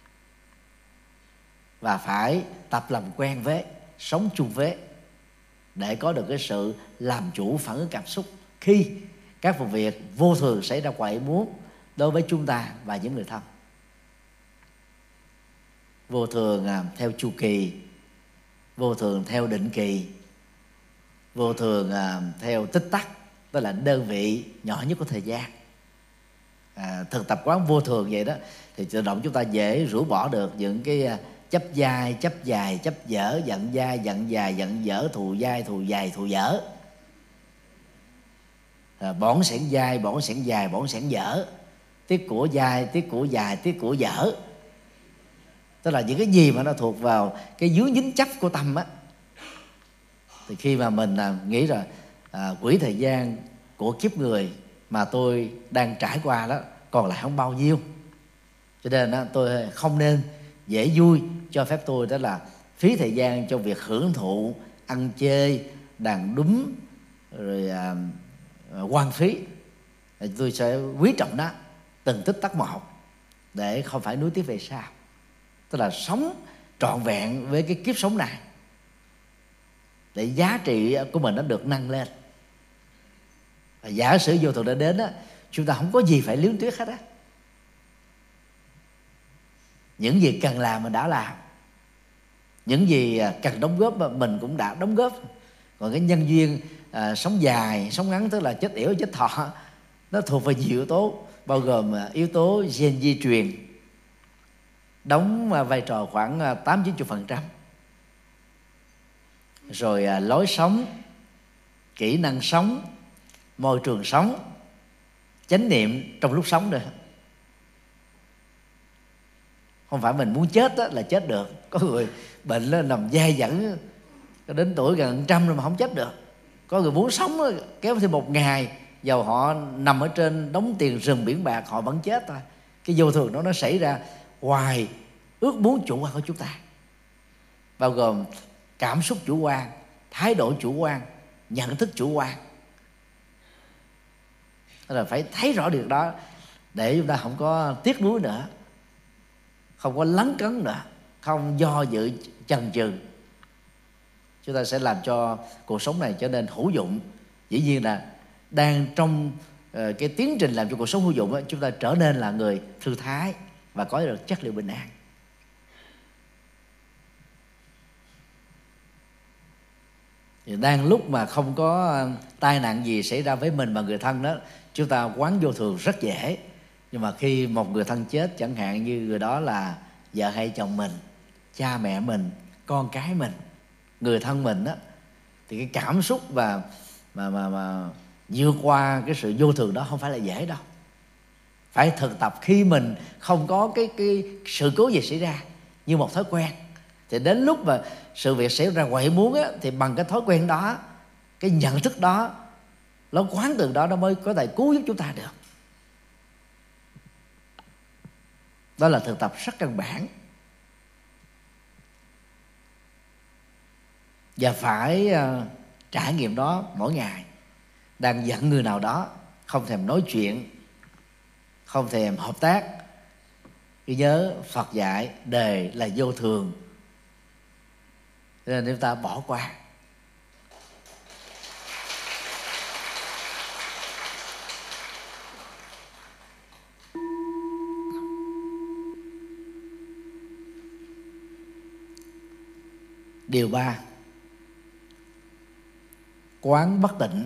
và phải tập làm quen với, sống chung với, để có được cái sự làm chủ phản ứng cảm xúc khi các vụ việc vô thường xảy ra ngoài ý muốn đối với chúng ta và những người thân. Vô thường theo chu kỳ, vô thường theo định kỳ, vô thường theo tích tắc, tức là đơn vị nhỏ nhất của thời gian. Thực tập quán vô thường vậy đó thì tự động chúng ta dễ rũ bỏ được những cái chấp dai, chấp dài, chấp dở, giận dai, giận dài, giận dở, thù dai, thù dài, thù dở, bỏng sẻn dai, bỏng sẻn dài, bỏng sẻn dở, tiếc của dai, tiếc của dài, tiếc của dở. Tức là những cái gì mà nó thuộc vào cái dướng dính chấp của tâm á, thì khi mà mình nghĩ rồi quỹ thời gian của kiếp người mà tôi đang trải qua đó còn lại không bao nhiêu, cho nên đó, tôi không nên dễ vui cho phép tôi đó là phí thời gian cho việc hưởng thụ, ăn chơi, đàn đúng, rồi hoang phí. Tôi sẽ quý trọng nó từng tích tắc một để không phải nuối tiếc về sau. Tức là sống trọn vẹn với cái kiếp sống này để giá trị của mình nó được nâng lên. Và giả sử vô thường đã đến á, chúng ta không có gì phải liếm tuyết hết á. Những gì cần làm mình đã làm, những gì cần đóng góp mình cũng đã đóng góp. Còn cái nhân duyên sống dài, sống ngắn, tức là chết yểu, chết thọ, nó thuộc về nhiều yếu tố, bao gồm yếu tố gen di truyền đóng vai trò khoảng 80-90%, rồi lối sống, kỹ năng sống, môi trường sống, chánh niệm trong lúc sống nữa. Không phải mình muốn chết là chết được. Có người bệnh nó nằm dai dẳng đến tuổi gần 100 rồi mà không chết được. Có người muốn sống kéo thêm một ngày, dầu họ nằm ở trên đống tiền rừng biển bạc, họ vẫn chết thôi. Cái vô thường đó nó xảy ra ngoài ước muốn chủ quan của chúng ta, bao gồm cảm xúc chủ quan, thái độ chủ quan, nhận thức chủ quan. Tức là phải thấy rõ điều đó để chúng ta không có tiếc nuối nữa, không có lấn cấn nữa, không do dự chần chừ, chúng ta sẽ làm cho cuộc sống này trở nên hữu dụng. Dĩ nhiên là đang trong cái tiến trình làm cho cuộc sống hữu dụng đó, chúng ta trở nên là người thư thái và có được chất liệu bình an. Thì đang lúc mà không có tai nạn gì xảy ra với mình và người thân đó, chúng ta quán vô thường rất dễ. Nhưng mà khi một người thân chết, chẳng hạn như người đó là vợ hay chồng mình, cha mẹ mình, con cái mình, người thân mình đó, thì cái cảm xúc và vượt qua cái sự vô thường đó không phải là dễ đâu. Phải thực tập khi mình không có cái sự cố gì xảy ra như một thói quen, thì đến lúc mà sự việc xảy ra ngoài ý muốn á, thì bằng cái thói quen đó, cái nhận thức đó, nó quán từ đó nó mới có thể cứu giúp chúng ta được. Đó là thực tập rất căn bản. Và phải trải nghiệm đó mỗi ngày. Đang giận người nào đó, không thèm nói chuyện, không thèm hợp tác, cứ nhớ Phật dạy đời là vô thường, cho nên chúng ta bỏ qua. Điều 3, quán bất tịnh.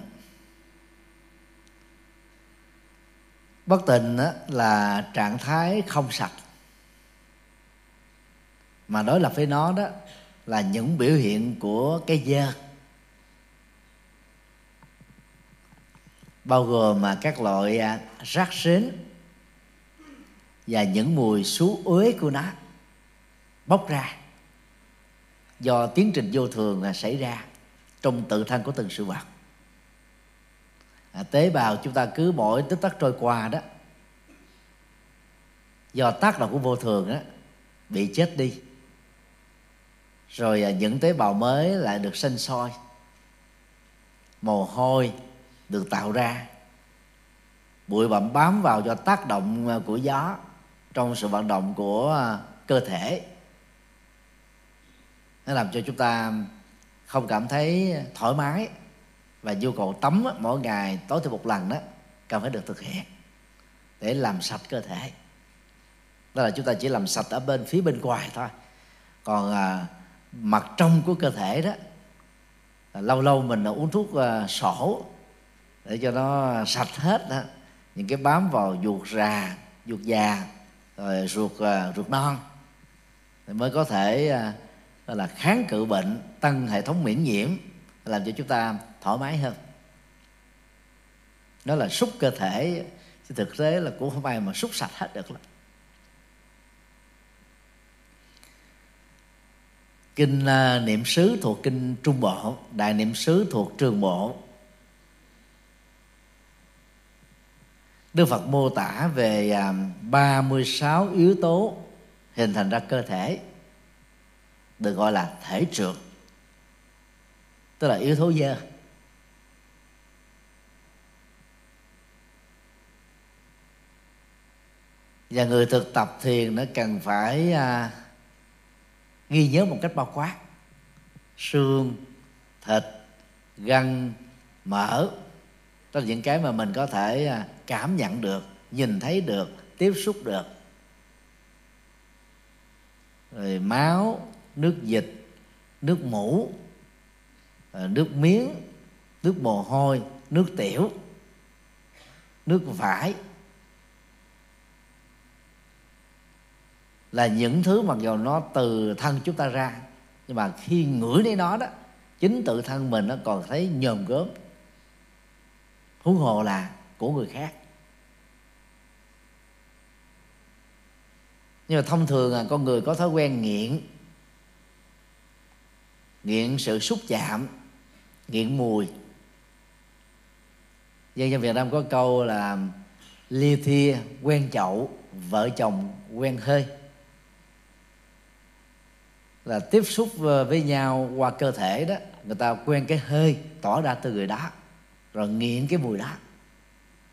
Bất tịnh là trạng thái không sạch, mà đối lập với nó đó là những biểu hiện của cái dơ, bao gồm mà các loại rác rến và những mùi xú uế của nó bốc ra do tiến trình vô thường xảy ra trong tự thân của từng sự vật. Tế bào chúng ta cứ mỗi tích tắc trôi qua đó, do tác động của vô thường đó, bị chết đi, rồi những tế bào mới lại được sinh sôi, mồ hôi được tạo ra, bụi bặm bám vào do tác động của gió trong sự vận động của cơ thể. Nó làm cho chúng ta không cảm thấy thoải mái, và nhu cầu tắm mỗi ngày tối thiểu một lần đó cần phải được thực hiện để làm sạch cơ thể. Đó là chúng ta chỉ làm sạch ở phía bên ngoài thôi, còn mặt trong của cơ thể đó lâu lâu mình uống thuốc sổ để cho nó sạch hết đó, những cái bám vào ruột già, ruột già, rồi ruột non, thì mới có thể là kháng cự bệnh, tăng hệ thống miễn nhiễm, làm cho chúng ta thoải mái hơn. Đó là xúc cơ thể, chứ thực tế là cũng không ai mà xúc sạch hết được. Kinh Niệm xứ thuộc kinh Trung Bộ, Đại Niệm xứ thuộc Trường Bộ. Đức Phật mô tả về 36 yếu tố hình thành ra cơ thể, được gọi là thể trượt, tức là yếu tố dơ. Và người thực tập thiền nó cần phải ghi nhớ một cách bao quát: xương, thịt, gân, mỡ. Đó là những cái mà mình có thể cảm nhận được, nhìn thấy được, tiếp xúc được. Rồi máu, nước dịch, nước mũ, nước miếng, nước mồ hôi, nước tiểu, nước vải, là những thứ mặc dù nó từ thân chúng ta ra, nhưng mà khi ngửi đến nó đó, chính tự thân mình nó còn thấy nhòm gớm, huống hồ là của người khác. Nhưng mà thông thường con người có thói quen nghiện sự xúc chạm, nghiện mùi. Dân gian Việt Nam có câu là lia thia quen chậu, vợ chồng quen hơi, là tiếp xúc với nhau qua cơ thể đó, người ta quen cái hơi tỏ ra từ người đó, rồi nghiện cái mùi đó.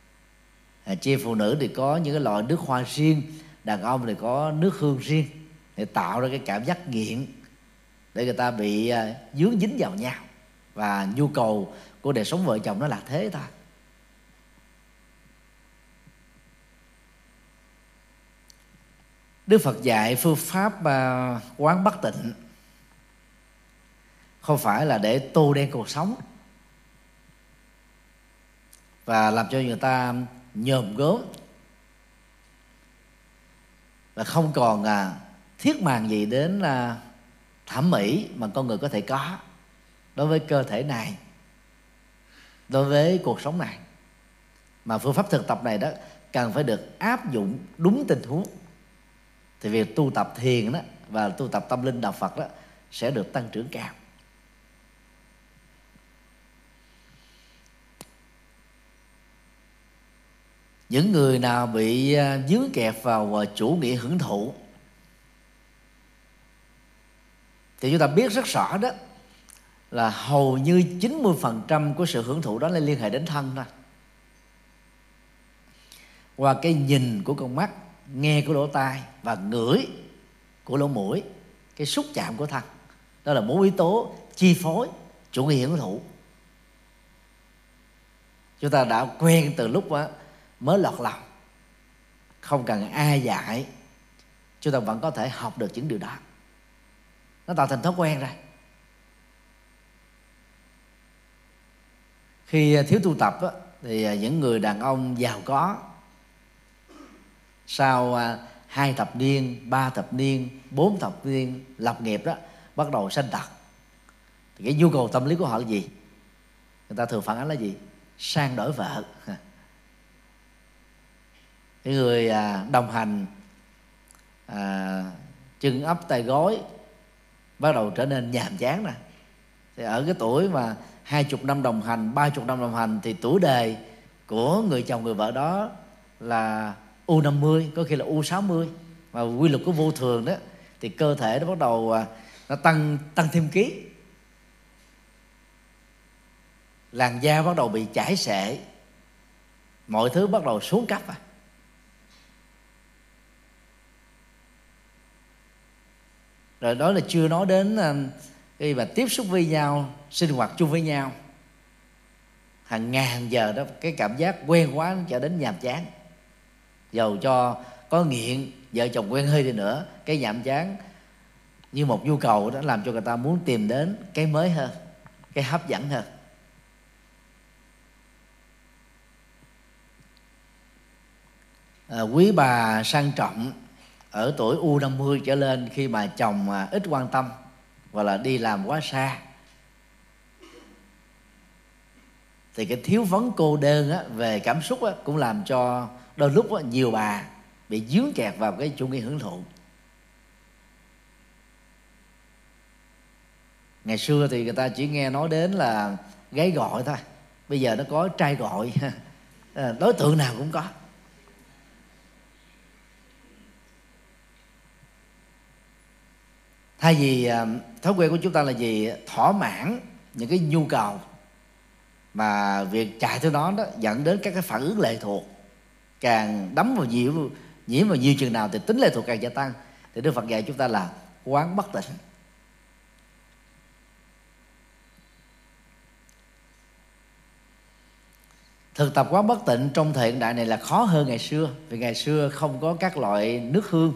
Chị phụ nữ thì có những cái loại nước hoa riêng, đàn ông thì có nước hương riêng, để tạo ra cái cảm giác nghiện, để người ta bị dướng dính vào nhau. Và nhu cầu của đời sống vợ chồng nó là thế thôi. Đức Phật dạy phương pháp quán bất tịnh không phải là để tô đen cuộc sống và làm cho người ta nhòm gớm và không còn thiết màng gì đến thẩm mỹ mà con người có thể có đối với cơ thể này, đối với cuộc sống này. Mà phương pháp thực tập này đó cần phải được áp dụng đúng tình huống, thì việc tu tập thiền đó và tu tập tâm linh đạo Phật đó sẽ được tăng trưởng cao. Những người nào bị dướng kẹt vào chủ nghĩa hưởng thụ thì chúng ta biết rất rõ đó là hầu như 90% của sự hưởng thụ đó là liên hệ đến thân thôi. Qua cái nhìn của con mắt, nghe của lỗ tai và ngửi của lỗ mũi, cái xúc chạm của thân, đó là 4 yếu tố chi phối chủ nghĩa hưởng thụ. Chúng ta đã quen từ lúc mới lọt lòng, không cần ai dạy, chúng ta vẫn có thể học được những điều đó. Nó tạo thành thói quen rồi. Khi thiếu tu tập thì những người đàn ông giàu có sau 2 thập niên, 3 thập niên, 4 thập niên lập nghiệp đó bắt đầu sanh tật. Thì cái nhu cầu tâm lý của họ là gì? Người ta thường phản ánh là gì? Sang đổi vợ. Cái người đồng hành chân ấp tay gối bắt đầu trở nên nhàm chán nè. Thì ở cái tuổi mà 20 năm đồng hành, 30 năm đồng hành thì tuổi đời của người chồng người vợ đó là U50, có khi là U60. Và quy luật của vô thường đó thì cơ thể nó bắt đầu nó tăng thêm ký, làn da bắt đầu bị chảy xệ, mọi thứ bắt đầu xuống cấp. Rồi đó là chưa nói đến khi mà tiếp xúc với nhau, sinh hoạt chung với nhau hàng ngày hàng giờ đó, cái cảm giác quen quá nó trở đến nhàm chán. Dầu cho có nghiện, vợ chồng quen hơi đi nữa, cái nhàm chán như một nhu cầu đó làm cho người ta muốn tìm đến cái mới hơn, cái hấp dẫn hơn. Quý bà sang trọng ở tuổi U50 trở lên, khi mà chồng ít quan tâm hoặc là đi làm quá xa, thì cái thiếu vắng cô đơn về cảm xúc cũng làm cho đôi lúc nhiều bà bị dướng kẹt vào cái chủ nghĩa hưởng thụ. Ngày xưa thì người ta chỉ nghe nói đến là gái gọi thôi, bây giờ nó có trai gọi. Đối tượng nào cũng có. Thay vì thói quen của chúng ta là gì? Thỏa mãn những cái nhu cầu, mà việc chạy theo nó đó dẫn đến các cái phản ứng lệ thuộc. Càng đắm vào nhiễm vào nhiều chừng nào thì tính lệ thuộc càng gia tăng. Thì Đức Phật dạy chúng ta là quán bất tịnh. Thực tập quán bất tịnh trong thời hiện đại này là khó hơn ngày xưa, vì ngày xưa không có các loại nước hương.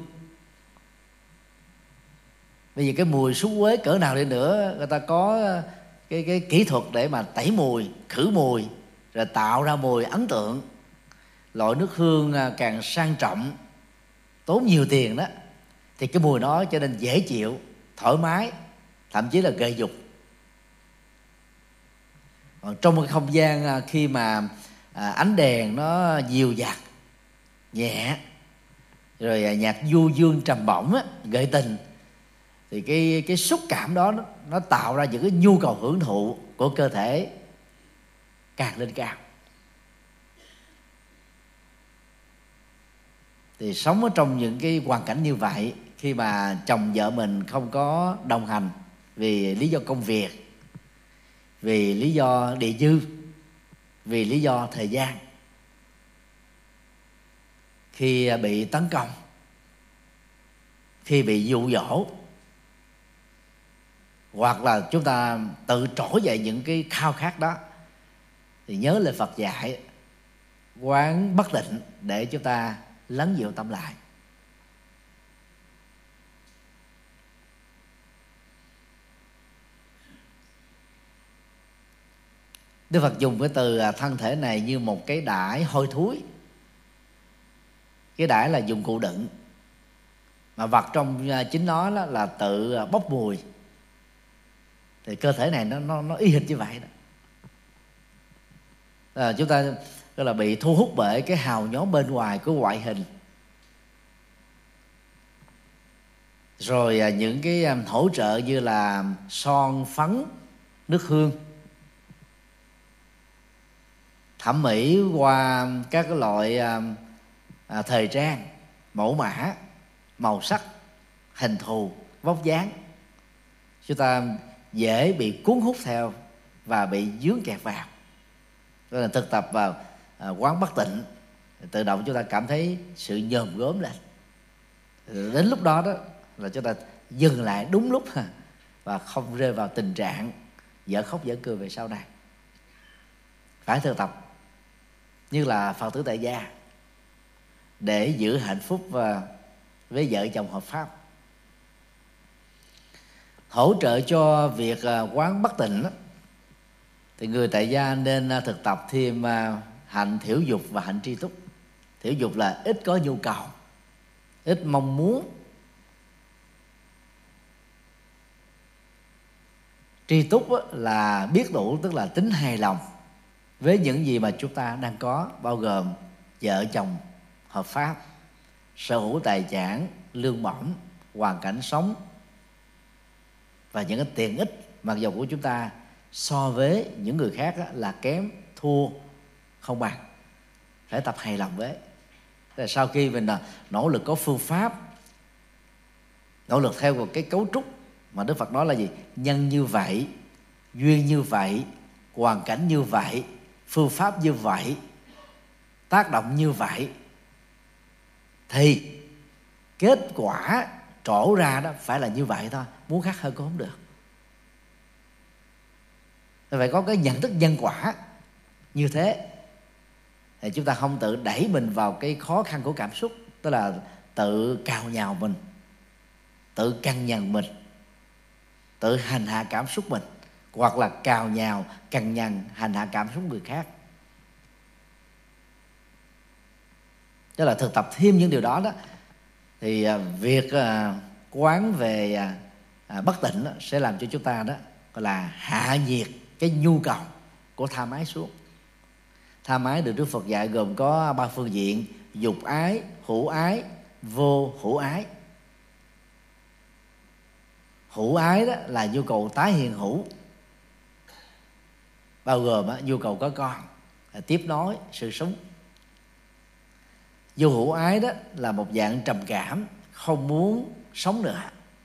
Bây giờ cái mùi xú uế cỡ nào đi nữa, người ta có cái kỹ thuật để mà tẩy mùi, khử mùi, rồi tạo ra mùi ấn tượng. Loại nước hương càng sang trọng, tốn nhiều tiền đó, thì cái mùi nó cho nên dễ chịu, thoải mái, thậm chí là gợi dục. Còn trong một cái không gian khi mà ánh đèn nó dịu dặt, nhẹ, rồi nhạc du dương trầm bổng gợi tình, thì cái xúc cảm đó nó tạo ra những cái nhu cầu hưởng thụ của cơ thể càng lên cao. Thì sống ở trong những cái hoàn cảnh như vậy, khi mà chồng vợ mình không có đồng hành vì lý do công việc, vì lý do địa dư, vì lý do thời gian, khi bị tấn công, khi bị dụ dỗ, hoặc là chúng ta tự trỗi dậy những cái khao khát đó, thì nhớ lời Phật dạy quán bất định để chúng ta lắng dịu tâm lại. Đức Phật dùng cái từ thân thể này như một cái đãi hôi thối. Cái đãi là dụng cụ đựng, mà vật trong chính nó là tự bốc mùi. Thì cơ thể này nó y hệt như vậy đó. Chúng ta gọi là bị thu hút bởi cái hào nhoáng bên ngoài của ngoại hình, rồi những cái hỗ trợ như là son phấn, nước hương, thẩm mỹ qua các cái loại thời trang, mẫu mã, màu sắc, hình thù, vóc dáng. Chúng ta dễ bị cuốn hút theo và bị dướng kẹt vào. Đó là thực tập vào quán bất tịnh, tự động chúng ta cảm thấy sự nhòm gớm lên. Đến lúc đó là chúng ta dừng lại đúng lúc và không rơi vào tình trạng dở khóc dở cười về sau này. Phải thực tập như là Phật tử tại gia để giữ hạnh phúc với vợ chồng hợp pháp. Hỗ trợ cho việc quán bất tịnh đó, thì người tại gia nên thực tập thêm hạnh thiểu dục và hạnh tri túc. Thiểu dục là ít có nhu cầu, ít mong muốn. Tri túc là biết đủ, tức là tính hài lòng với những gì mà chúng ta đang có, bao gồm vợ chồng hợp pháp, sở hữu tài sản, lương bổng, hoàn cảnh sống và những cái tiện ích mặc dù của chúng ta so với những người khác là kém, thua, không bằng. Phải tập hài lòng với. Sau khi mình nỗ lực có phương pháp, nỗ lực theo một cái cấu trúc mà Đức Phật nói là gì? Nhân như vậy, duyên như vậy, hoàn cảnh như vậy, phương pháp như vậy, tác động như vậy, thì kết quả trổ ra đó phải là như vậy thôi. Muốn khác hơn cũng không được. Phải có cái nhận thức nhân quả như thế thì chúng ta không tự đẩy mình vào cái khó khăn của cảm xúc, tức là tự cào nhào mình, tự cằn nhằn mình, tự hành hạ cảm xúc mình, hoặc là cào nhào, cằn nhằn, hành hạ cảm xúc người khác. Tức là thực tập thêm những điều đó thì việc quán về bất tịnh sẽ làm cho chúng ta gọi là hạ nhiệt cái nhu cầu của tham ái xuống. Tham ái được Đức Phật dạy gồm có 3 phương diện: dục ái, hữu ái, vô hữu ái. Hữu ái đó là nhu cầu tái hiện hữu, bao gồm nhu cầu có con, tiếp nối sự sống. Vô hữu ái đó là một dạng trầm cảm, không muốn sống nữa,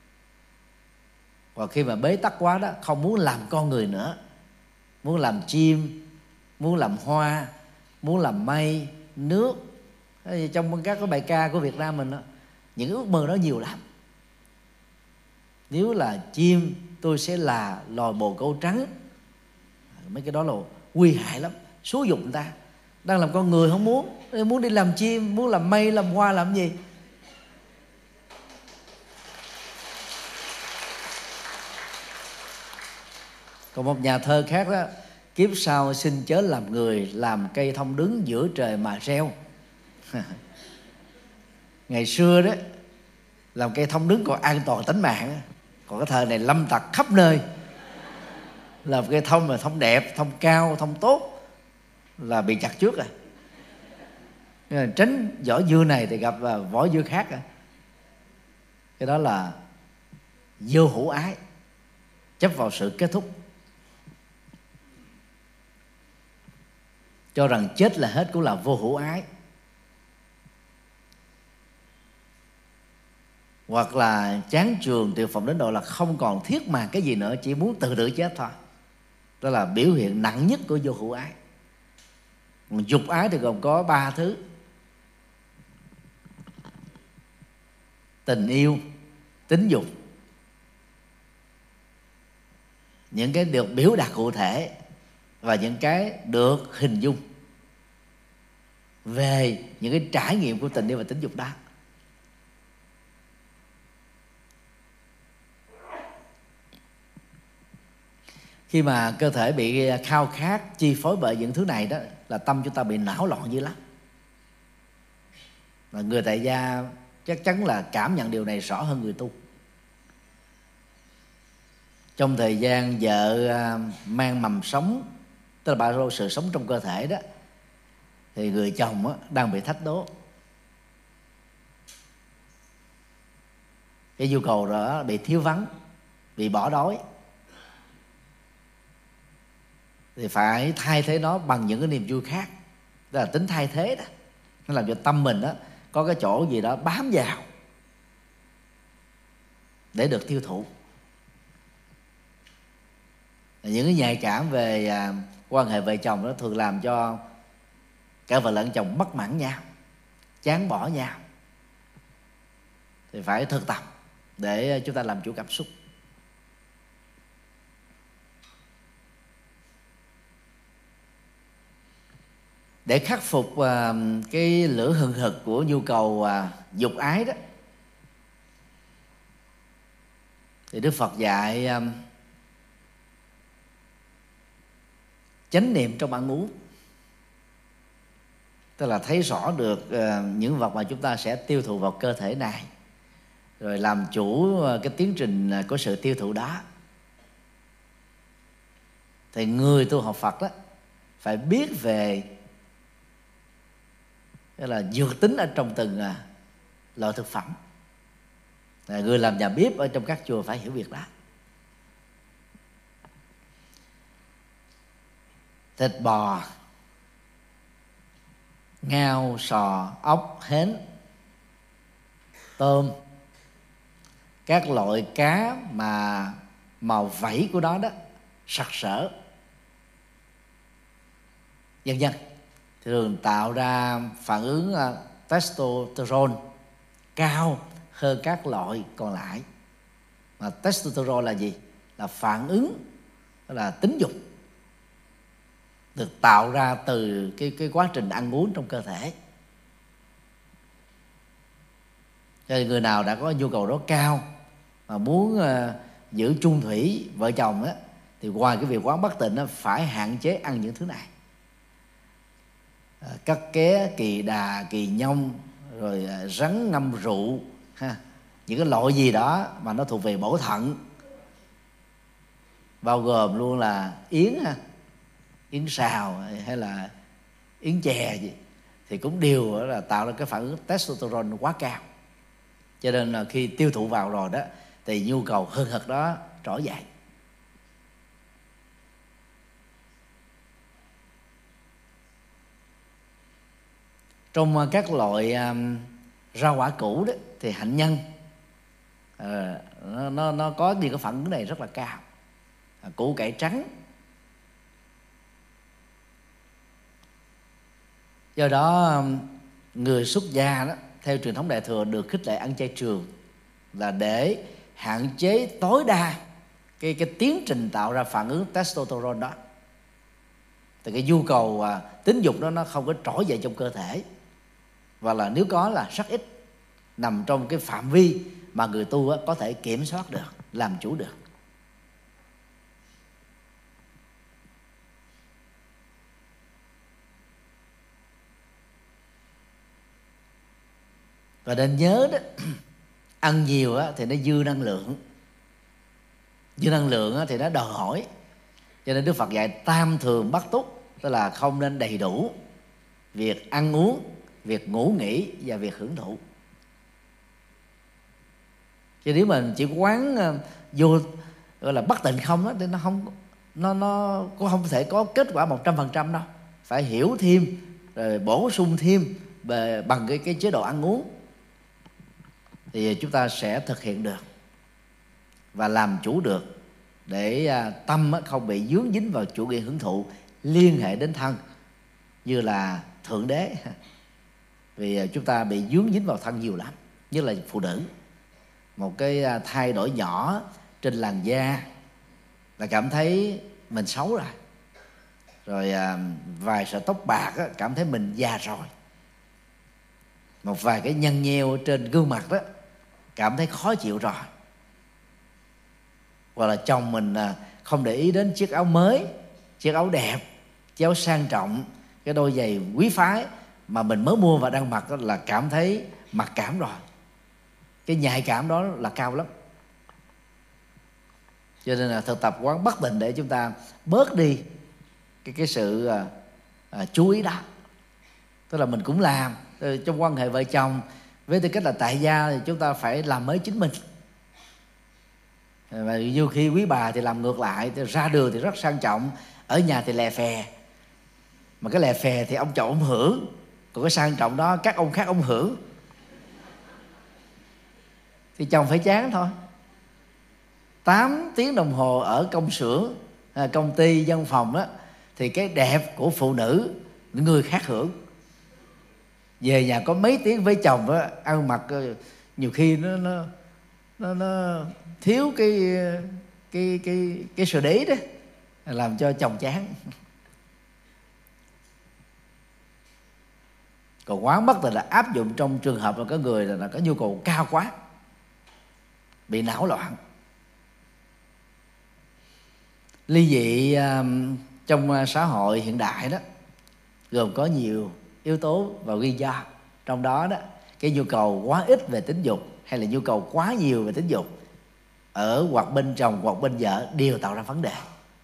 và khi mà bế tắc quá đó, không muốn làm con người nữa, muốn làm chim, muốn làm hoa, muốn làm mây, nước. Trong các cái bài ca của Việt Nam mình đó, những ước mơ đó nhiều lắm. Nếu là chim, tôi sẽ là lò bồ câu trắng. Mấy cái đó là nguy hại lắm, xúi dục người ta. Đang làm con người không muốn đi làm chim, muốn làm mây, làm hoa, làm gì. Còn một nhà thơ khác đó: kiếp sau xin chớ làm người, làm cây thông đứng giữa trời mà reo. Ngày xưa đó làm cây thông đứng còn an toàn tính mạng, còn cái thời này lâm tặc khắp nơi. Làm cây thông là thông đẹp, thông cao, thông tốt là bị chặt trước rồi. Nên là tránh vỏ dưa này thì gặp vỏ dưa khác rồi. Cái đó là vô hữu ái, chấp vào sự kết thúc, cho rằng chết là hết cũng là vô hữu ái. Hoặc là chán chường tuyệt vọng đến độ là không còn thiết màng cái gì nữa, chỉ muốn tự tử chết thôi. Đó là biểu hiện nặng nhất của vô hữu ái. Dục ái thì gồm có 3 thứ: tình yêu, tính dục, những cái được biểu đạt cụ thể và những cái được hình dung về những cái trải nghiệm của tình yêu và tính dục đó. Khi mà cơ thể bị khao khát chi phối bởi những thứ này đó, là tâm chúng ta bị não loạn dữ lắm. Và người tại gia chắc chắn là cảm nhận điều này rõ hơn người tu. Trong thời gian vợ mang mầm sống, tức là bao sự sống trong cơ thể đó, thì người chồng đang bị thách đố. Cái nhu cầu đó bị thiếu vắng, bị bỏ đói, thì phải thay thế nó bằng những cái niềm vui khác. Đó là tính thay thế đó. Nó làm cho tâm mình đó có cái chỗ gì đó bám vào để được tiêu thụ. Những cái nhạy cảm về quan hệ vợ chồng đó thường làm cho cả vợ lẫn chồng bất mãn nhau, chán bỏ nhau. Thì phải thực tập để chúng ta làm chủ cảm xúc. Để khắc phục cái lửa hừng hực của nhu cầu dục ái đó, thì Đức Phật dạy chánh niệm trong ăn uống. Tức là thấy rõ được những vật mà chúng ta sẽ tiêu thụ vào cơ thể này, rồi làm chủ cái tiến trình của sự tiêu thụ đó. Thì người tu học Phật đó phải biết về tức là dược tính ở trong từng loại thực phẩm. Người làm nhà bếp ở trong các chùa phải hiểu việc đó. Thịt bò, ngao, sò, ốc, hến, tôm, các loại cá mà màu vảy của nó đó sặc sỡ, vân vân, thường tạo ra phản ứng testosterone cao hơn các loại còn lại. Mà testosterone là gì? Là phản ứng, là tính dục, được tạo ra từ cái quá trình ăn uống trong cơ thể. Cho nên người nào đã có nhu cầu đó cao mà muốn giữ chung thủy vợ chồng á, thì ngoài cái việc quán bất tịnh á, phải hạn chế ăn những thứ này. Cắt ké, kỳ đà, kỳ nhông, rồi rắn ngâm rượu ha, những cái loại gì đó mà nó thuộc về bổ thận, bao gồm luôn là yến ha, yến xào hay là yến chè gì, thì cũng đều là tạo ra cái phản ứng testosterone quá cao. Cho nên là khi tiêu thụ vào rồi đó, thì nhu cầu hừng hực đó trỗi dậy. Trong các loại rau quả củ đó, thì hạnh nhân nó có những cái phản ứng này rất là cao. Củ cải trắng. Do đó người xuất gia đó, theo truyền thống Đại thừa, được khích lệ ăn chay trường là để hạn chế tối đa cái tiến trình tạo ra phản ứng testosterone đó. Thì cái nhu cầu tính dục đó nó không có trỗi dậy trong cơ thể, và là nếu có là rất ít, nằm trong cái phạm vi mà người tu có thể kiểm soát được, làm chủ được. Và nên nhớ đó, ăn nhiều thì nó dư năng lượng. Dư năng lượng thì nó đòi hỏi. Cho nên Đức Phật dạy tam thường bắt túc, tức là không nên đầy đủ việc ăn uống, việc ngủ nghỉ và việc hưởng thụ. Chứ nếu mình chỉ quán vô gọi là bất tịnh không đó, thì nó cũng không thể có kết quả 100% đâu. Phải hiểu thêm, rồi bổ sung thêm bằng cái chế độ ăn uống, thì chúng ta sẽ thực hiện được và làm chủ được, để tâm không bị dướng dính vào chủ nghĩa hưởng thụ liên hệ đến thân như là thượng đế. Vì chúng ta bị dướng dính vào thân nhiều lắm, nhất là phụ nữ. một cái thay đổi nhỏ trên làn da là cảm thấy mình xấu rồi. Rồi vài sợi tóc bạc á, cảm thấy mình già rồi. Một vài cái nhăn nheo trên gương mặt đó cảm thấy khó chịu rồi. Hoặc là chồng mình không để ý đến chiếc áo mới, chiếc áo đẹp, chiếc áo sang trọng, cái đôi giày quý phái mà mình mới mua và đang mặc đó, là cảm thấy mặc cảm rồi. Cái nhạy cảm đó là cao lắm. Cho nên là thực tập quán bất tịnh để chúng ta bớt đi cái sự chú ý đó. Tức là mình cũng làm trong quan hệ vợ chồng, với tư cách là tại gia thì chúng ta phải làm mới chính mình. Và nhiều khi quý bà thì làm ngược lại, thì ra đường thì rất sang trọng, ở nhà thì lè phè. Mà cái lè phè thì ông chồng ông hưởng, còn cái sang trọng đó các ông khác ông hưởng. Thì chồng phải chán thôi. 8 tiếng đồng hồ ở công xưởng, công ty, văn phòng đó, thì cái đẹp của phụ nữ người khác hưởng. Về nhà có mấy tiếng với chồng đó, ăn mặc nhiều khi nó thiếu cái sự để ý đó, làm cho chồng chán. Còn quán bất tịnh là áp dụng trong trường hợp là có người là có nhu cầu cao quá, bị não loạn. Ly dị trong xã hội hiện đại đó gồm có nhiều yếu tố và nguyên do. Trong đó cái nhu cầu quá ít về tính dục hay là nhu cầu quá nhiều về tính dục ở hoặc bên chồng hoặc bên vợ đều tạo ra vấn đề.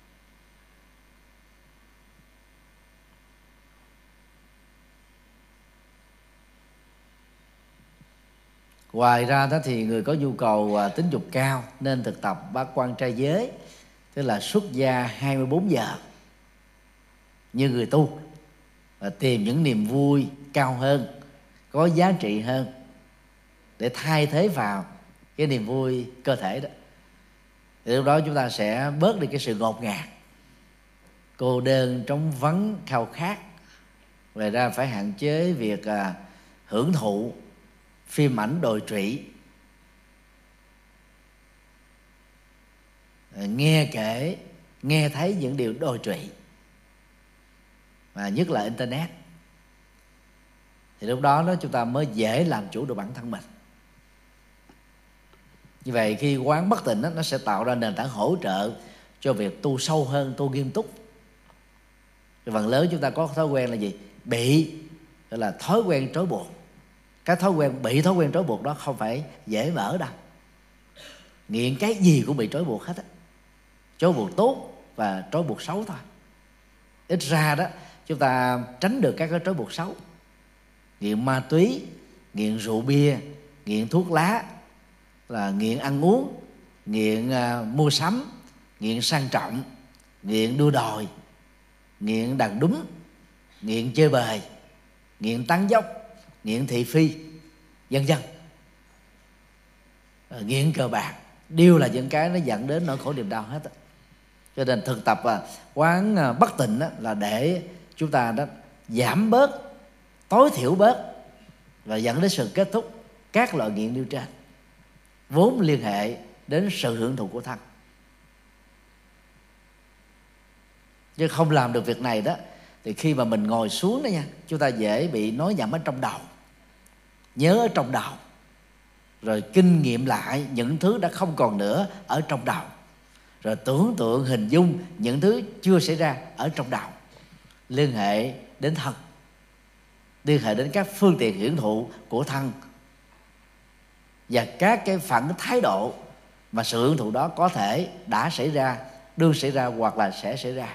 Ngoài ra đó thì người có nhu cầu tính dục cao nên thực tập bát quan trai giới, tức là xuất gia 24 giờ như người tu, và tìm những niềm vui cao hơn, có giá trị hơn để thay thế vào cái niềm vui cơ thể đó. Thì lúc đó chúng ta sẽ bớt đi cái sự ngột ngạt, cô đơn, trống vắng, khao khát. Ngoài ra phải hạn chế việc hưởng thụ phim ảnh đồi trụy, nghe kể, nghe thấy những điều đồi trụy, và nhất là internet. Thì lúc đó chúng ta mới dễ làm chủ được bản thân mình. Như vậy khi quán bất tịnh nó sẽ tạo ra nền tảng hỗ trợ cho việc tu sâu hơn, tu nghiêm túc. Cái phần lớn chúng ta có thói quen là gì? Bị, gọi là thói quen trói buộc. Cái thói quen trói buộc đó không phải dễ mở đâu. Nghiện cái gì cũng bị trói buộc hết á. Trói buộc tốt và trói buộc xấu thôi. Ít ra đó chúng ta tránh được các cái trói buộc xấu. Nghiện ma túy, nghiện rượu bia, nghiện thuốc lá, là nghiện ăn uống, nghiện mua sắm, nghiện sang trọng, nghiện đua đòi, nghiện đàn đúng, nghiện chơi bời, nghiện tán dốc, nghiện thị phi, vân vân, nghiện cờ bạc, đều là những cái nó dẫn đến nỗi khổ niềm đau hết. Cho nên thực tập quán bất tịnh là để chúng ta giảm bớt, tối thiểu bớt và dẫn đến sự kết thúc các loại nghiện nêu trên, vốn liên hệ đến sự hưởng thụ của thân. Chứ không làm được việc này đó thì khi mà mình ngồi xuống đó nha, chúng ta dễ bị nói nhẩm ở trong đầu, nhớ ở trong đầu, rồi kinh nghiệm lại những thứ đã không còn nữa ở trong đầu, rồi tưởng tượng hình dung những thứ chưa xảy ra ở trong đầu, liên hệ đến thân, liên hệ đến các phương tiện hưởng thụ của thân và các cái phản thái độ mà sự hưởng thụ đó có thể đã xảy ra, đương xảy ra hoặc là sẽ xảy ra.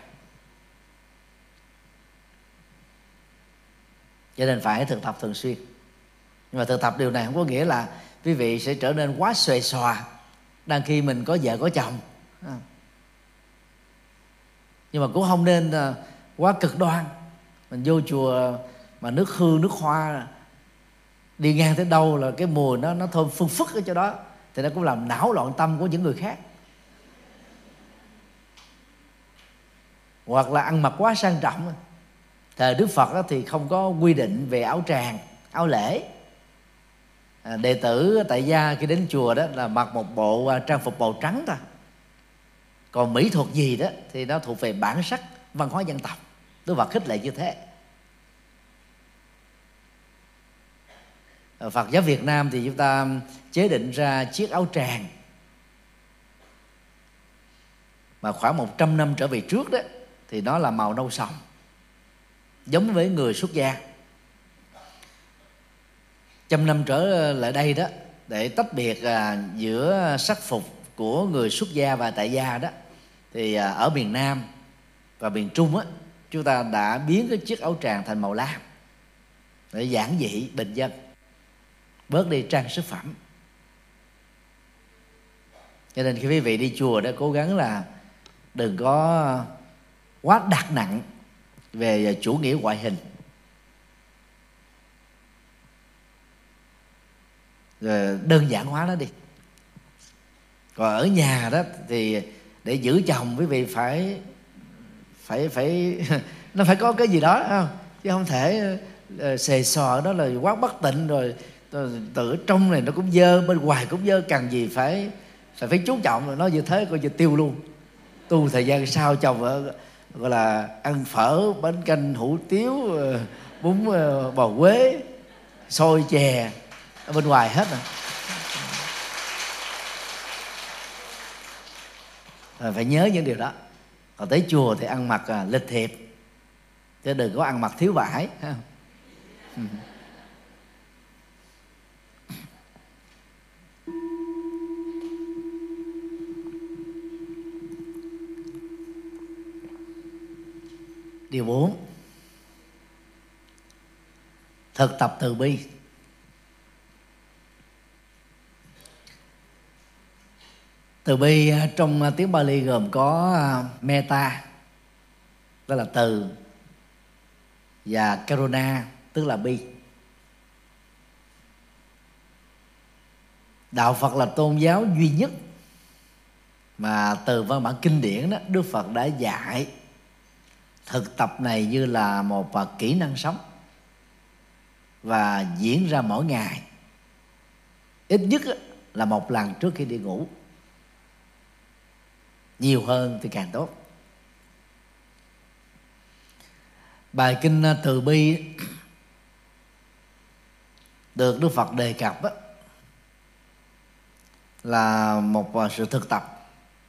Cho nên phải thực tập thường xuyên. Nhưng mà thực tập điều này không có nghĩa là quý vị sẽ trở nên quá xuề xòa đang khi mình có vợ có chồng. Nhưng mà cũng không nên quá cực đoan. Mình vô chùa mà nước hương, nước hoa đi ngang tới đâu là cái mùi nó thơm phun phức ở chỗ đó, thì nó cũng làm não loạn tâm của những người khác. Hoặc là ăn mặc quá sang trọng. Thời Đức Phật thì không có quy định về áo tràng, áo lễ. Đệ tử tại gia khi đến chùa đó là mặc một bộ trang phục màu trắng thôi. Còn mỹ thuật gì đó thì nó thuộc về bản sắc văn hóa dân tộc. Đức Phật khích lệ như thế. Ở Phật giáo Việt Nam thì chúng ta chế định ra chiếc áo tràng mà khoảng 100 năm trở về trước đó thì nó là màu nâu sòng, giống với người xuất gia. 100 năm trở lại đây đó, để tách biệt giữa sắc phục của người xuất gia và tại gia đó, thì ở miền Nam và miền Trung á, chúng ta đã biến cái chiếc áo tràng thành màu lam để giản dị bình dân, bớt đi trang sức phẩm. Cho nên khi quý vị đi chùa đó, cố gắng là đừng có quá đặt nặng về chủ nghĩa ngoại hình, rồi đơn giản hóa nó đi. Còn ở nhà đó thì để giữ chồng, quý vị phải nó phải có cái gì đó, không? Chứ không thể xề xò đó là quá bất tịnh, rồi từ trong này nó cũng dơ, bên ngoài cũng dơ, cần gì phải chú trọng. Rồi nói như thế coi như tiêu luôn. Tu thời gian sau chồng gọi là ăn phở, bánh canh, hủ tiếu, bún bò Quế, xôi chè ở bên ngoài hết rồi. Phải nhớ những điều đó. Còn tới chùa thì ăn mặc lịch thiệp, chứ đừng có ăn mặc thiếu vải. Điều 4, thực tập từ bi. Từ bi trong tiếng Pali gồm có metta, tức là từ, và karuna, tức là bi. Đạo Phật là tôn giáo duy nhất mà từ văn bản kinh điển đó, Đức Phật đã dạy thực tập này như là một kỹ năng sống và diễn ra mỗi ngày, ít nhất là một lần trước khi đi ngủ. Nhiều hơn thì càng tốt. Bài kinh từ bi được Đức Phật đề cập là một sự thực tập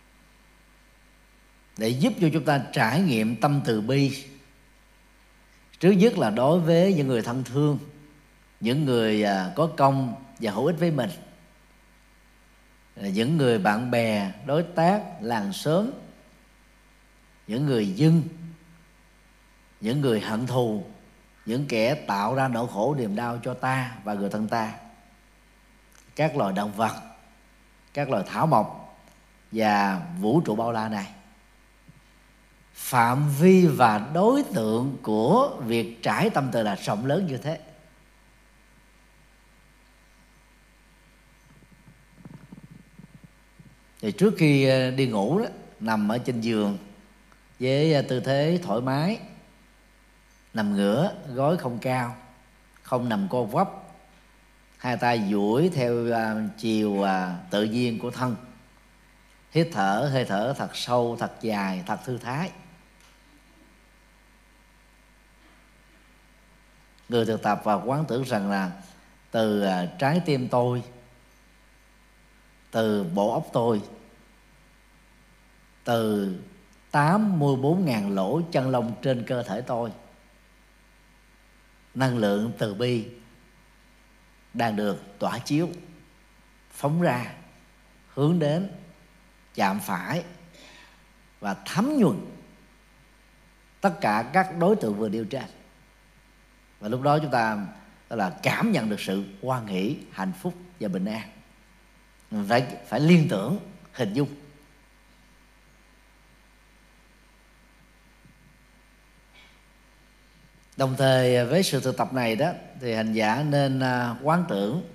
để giúp cho chúng ta trải nghiệm tâm từ bi. Trước nhất là đối với những người thân thương, những người có công và hữu ích với mình, những người bạn bè, đối tác, làng xóm, những người dân, những người hận thù, những kẻ tạo ra nỗi khổ niềm đau cho ta và người thân ta, các loài động vật, các loài thảo mộc và vũ trụ bao la này. Phạm vi và đối tượng của việc trải tâm từ là rộng lớn như thế. Thì trước khi đi ngủ đó, nằm ở trên giường với tư thế thoải mái, nằm ngửa, gối không cao, không nằm co quắp, hai tay duỗi theo chiều tự nhiên của thân. Hít thở hơi thở thật sâu, thật dài, thật thư thái. Người thực tập và quán tưởng rằng là từ trái tim tôi, từ bộ óc tôi, từ 84.000 lỗ chân lông trên cơ thể tôi, năng lượng từ bi đang được tỏa chiếu, phóng ra, hướng đến, chạm phải và thấm nhuần tất cả các đối tượng vừa nêu trên. Và lúc đó chúng ta đó là cảm nhận được sự hoan hỷ, hạnh phúc và bình an. Phải liên tưởng, hình dung. Đồng thời với sự thực tập này đó, thì hành giả nên quán tưởng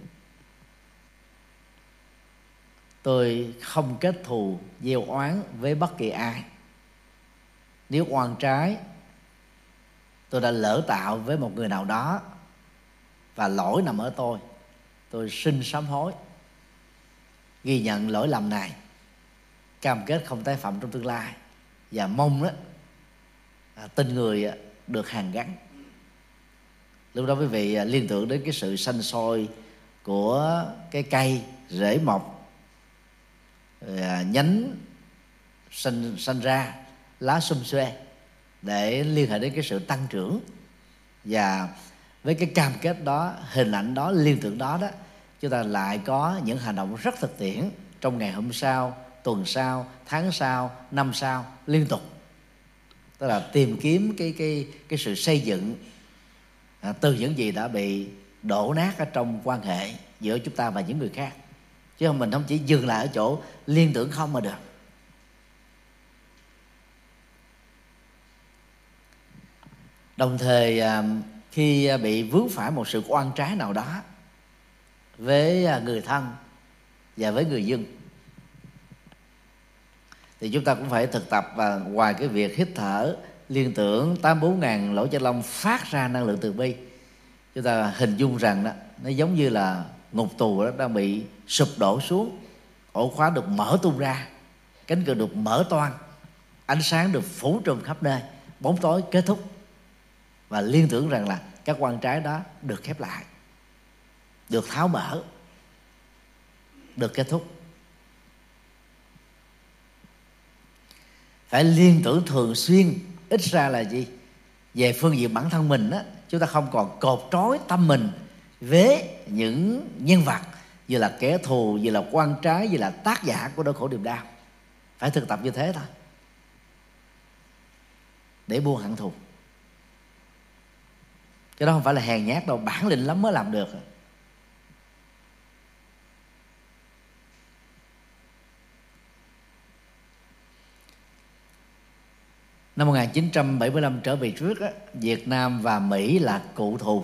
tôi không kết thù gieo oán với bất kỳ ai. Nếu oan trái tôi đã lỡ tạo với một người nào đó và lỗi nằm ở tôi, tôi xin sám hối, ghi nhận lỗi lầm này, cam kết không tái phạm trong tương lai, và mong đó tình người được hàn gắn. Lúc đó quý vị liên tưởng đến cái sự sanh sôi của cái cây, rễ mọc, nhánh sanh ra, lá sum xuê, để liên hệ đến cái sự tăng trưởng. Và với cái cam kết đó, hình ảnh đó, liên tưởng đó đó, chúng ta lại có những hành động rất thực tiễn trong ngày hôm sau, tuần sau, tháng sau, năm sau, liên tục. Tức là tìm kiếm cái sự xây dựng từ những gì đã bị đổ nát ở trong quan hệ giữa chúng ta và những người khác, chứ không mình không chỉ dừng lại ở chỗ liên tưởng không mà được. Đồng thời khi bị vướng phải một sự oan trái nào đó với người thân và với người dân, thì chúng ta cũng phải thực tập, và ngoài cái việc hít thở, liên tưởng 84.000 lỗ chân lông phát ra năng lượng từ bi, chúng ta hình dung rằng đó, nó giống như là ngục tù đó đang bị sụp đổ xuống, ổ khóa được mở tung ra, cánh cửa được mở toang, ánh sáng được phủ trùm khắp nơi, bóng tối kết thúc, và liên tưởng rằng là các quan trái đó được khép lại, được tháo mở, được kết thúc. Phải liên tưởng thường xuyên, ít ra là gì? Về phương diện bản thân mình á, chúng ta không còn cột trói tâm mình với những nhân vật như là kẻ thù, như là quan trái, như là tác giả của nỗi khổ niềm đau. Phải thực tập như thế thôi, để buông hận thù. Cái đó không phải là hèn nhát đâu, bản lĩnh lắm mới làm được. Năm 1975 trở về trước, Việt Nam và Mỹ là cựu thù.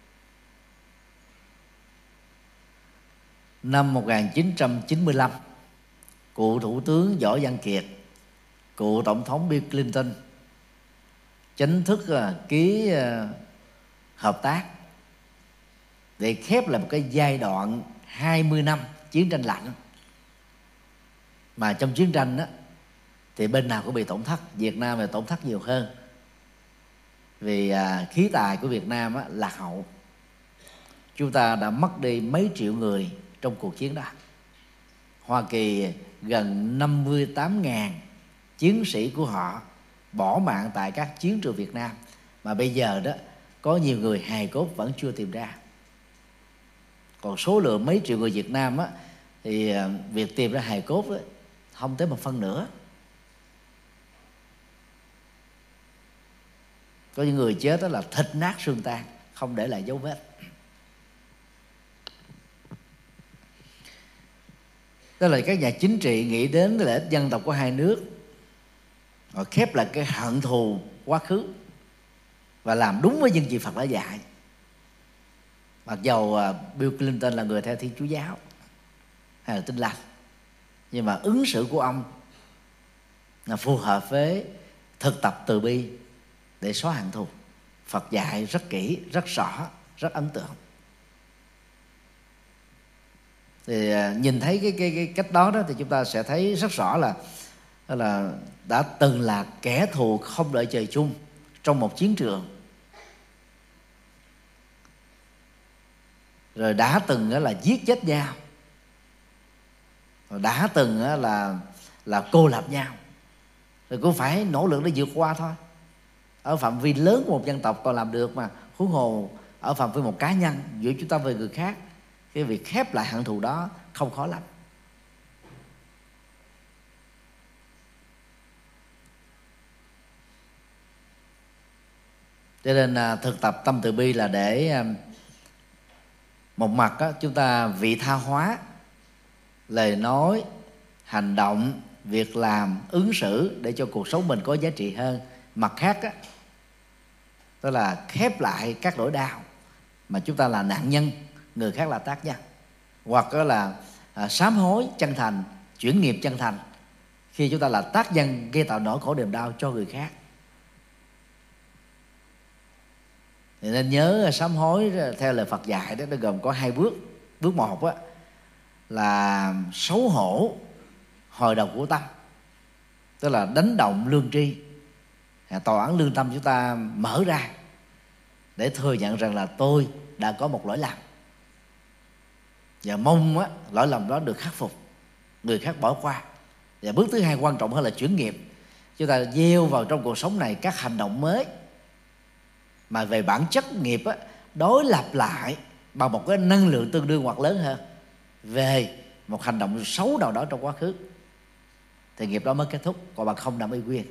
Năm 1995, cựu Thủ tướng Võ Văn Kiệt, cựu Tổng thống Bill Clinton chính thức ký hợp tác để khép lại một cái giai đoạn 20 năm chiến tranh lạnh, mà trong chiến tranh đó thì bên nào cũng bị tổn thất. Việt Nam thì tổn thất nhiều hơn, vì khí tài của Việt Nam lạc hậu. Chúng ta đã mất đi mấy triệu người trong cuộc chiến đó. Hoa Kỳ gần 58.000 chiến sĩ của họ bỏ mạng tại các chiến trường Việt Nam, mà bây giờ đó có nhiều người hài cốt vẫn chưa tìm ra. Còn số lượng mấy triệu người Việt Nam thì việc tìm ra hài cốt không tới 1/10 nữa. Có những người chết đó là thịt nát xương tan, không để lại dấu vết. Đó là các nhà chính trị nghĩ đến lợi ích dân tộc của hai nước, họ khép lại cái hận thù quá khứ và làm đúng với những gì Phật đã dạy. Mặc dầu Bill Clinton là người theo Thiên Chúa giáo hay là Tin Lành, nhưng mà ứng xử của ông là phù hợp với thực tập từ bi để xóa hận thù. Phật dạy rất kỹ, rất rõ, rất ấn tượng. Thì nhìn thấy cái cách đó thì chúng ta sẽ thấy rất rõ là đã từng là kẻ thù không đợi trời chung trong một chiến trường, rồi đã từng là giết chết nhau, rồi đã từng là cô lập nhau, rồi cũng phải nỗ lực để vượt qua thôi. Ở phạm vi lớn của một dân tộc còn làm được, mà huống hồ ở phạm vi một cá nhân, giữa chúng ta với người khác, cái việc khép lại hận thù đó không khó lắm. Cho nên thực tập tâm từ bi là để một mặt chúng ta vị tha hóa lời nói, hành động, việc làm, ứng xử để cho cuộc sống mình có giá trị hơn. Mặt khác đó là khép lại các nỗi đau mà chúng ta là nạn nhân, người khác là tác nhân, hoặc đó là sám hối chân thành, chuyển nghiệp chân thành khi chúng ta là tác nhân gây tạo nỗi khổ niềm đau cho người khác. Thì nên nhớ sám hối theo lời Phật dạy đó, nó gồm có 2 bước. Bước 1 á là xấu hổ hồi đầu của tâm, tức là đánh động lương tri. Tòa án lương tâm chúng ta mở ra để thừa nhận rằng là tôi đã có một lỗi lầm, và mong á, lỗi lầm đó được khắc phục, người khác bỏ qua. Và bước thứ 2 quan trọng hơn là chuyển nghiệp. Chúng ta gieo vào trong cuộc sống này các hành động mới mà về bản chất nghiệp á, đối lập lại bằng một cái năng lượng tương đương hoặc lớn hơn về một hành động xấu nào đó trong quá khứ, thì nghiệp đó mới kết thúc, còn bằng không nằm y nguyên.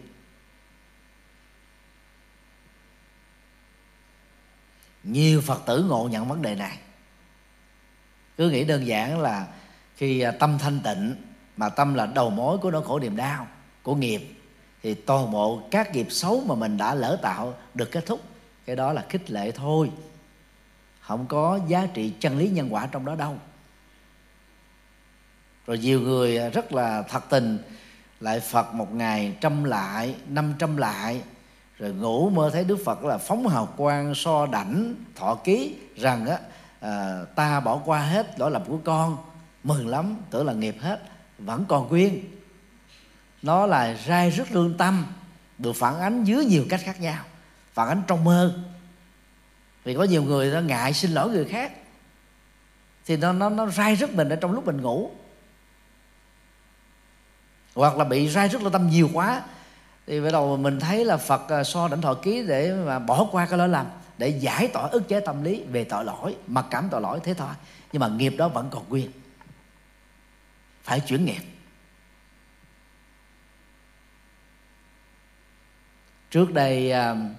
Nhiều Phật tử ngộ nhận vấn đề này, cứ nghĩ đơn giản là khi tâm thanh tịnh, mà tâm là đầu mối của nỗi khổ niềm đau, của nghiệp, thì toàn bộ các nghiệp xấu mà mình đã lỡ tạo được kết thúc. Cái đó là khích lệ thôi, không có giá trị chân lý nhân quả trong đó đâu. Rồi nhiều người rất là thật tình lại Phật một ngày 100 lại, 500 lại, rồi ngủ mơ thấy Đức Phật là phóng hào quang so đảnh thọ ký rằng á, ta bỏ qua hết lỗi lầm của con, mừng lắm, tưởng là nghiệp hết, vẫn còn quyên. Nó là rai rứt lương tâm, được phản ánh dưới nhiều cách khác nhau. Phản ánh trong mơ, vì có nhiều người nó ngại xin lỗi người khác, thì nó rai rứt mình ở trong lúc mình ngủ. Hoặc là bị rai rứt lương tâm nhiều quá, thì bắt đầu mình thấy là Phật so đảnh thọ ký để mà bỏ qua cái lỗi lầm, để giải tỏa ức chế tâm lý về tội lỗi, mặc cảm tội lỗi thế thôi. Nhưng mà nghiệp đó vẫn còn nguyên, phải chuyển nghiệp. Trước đây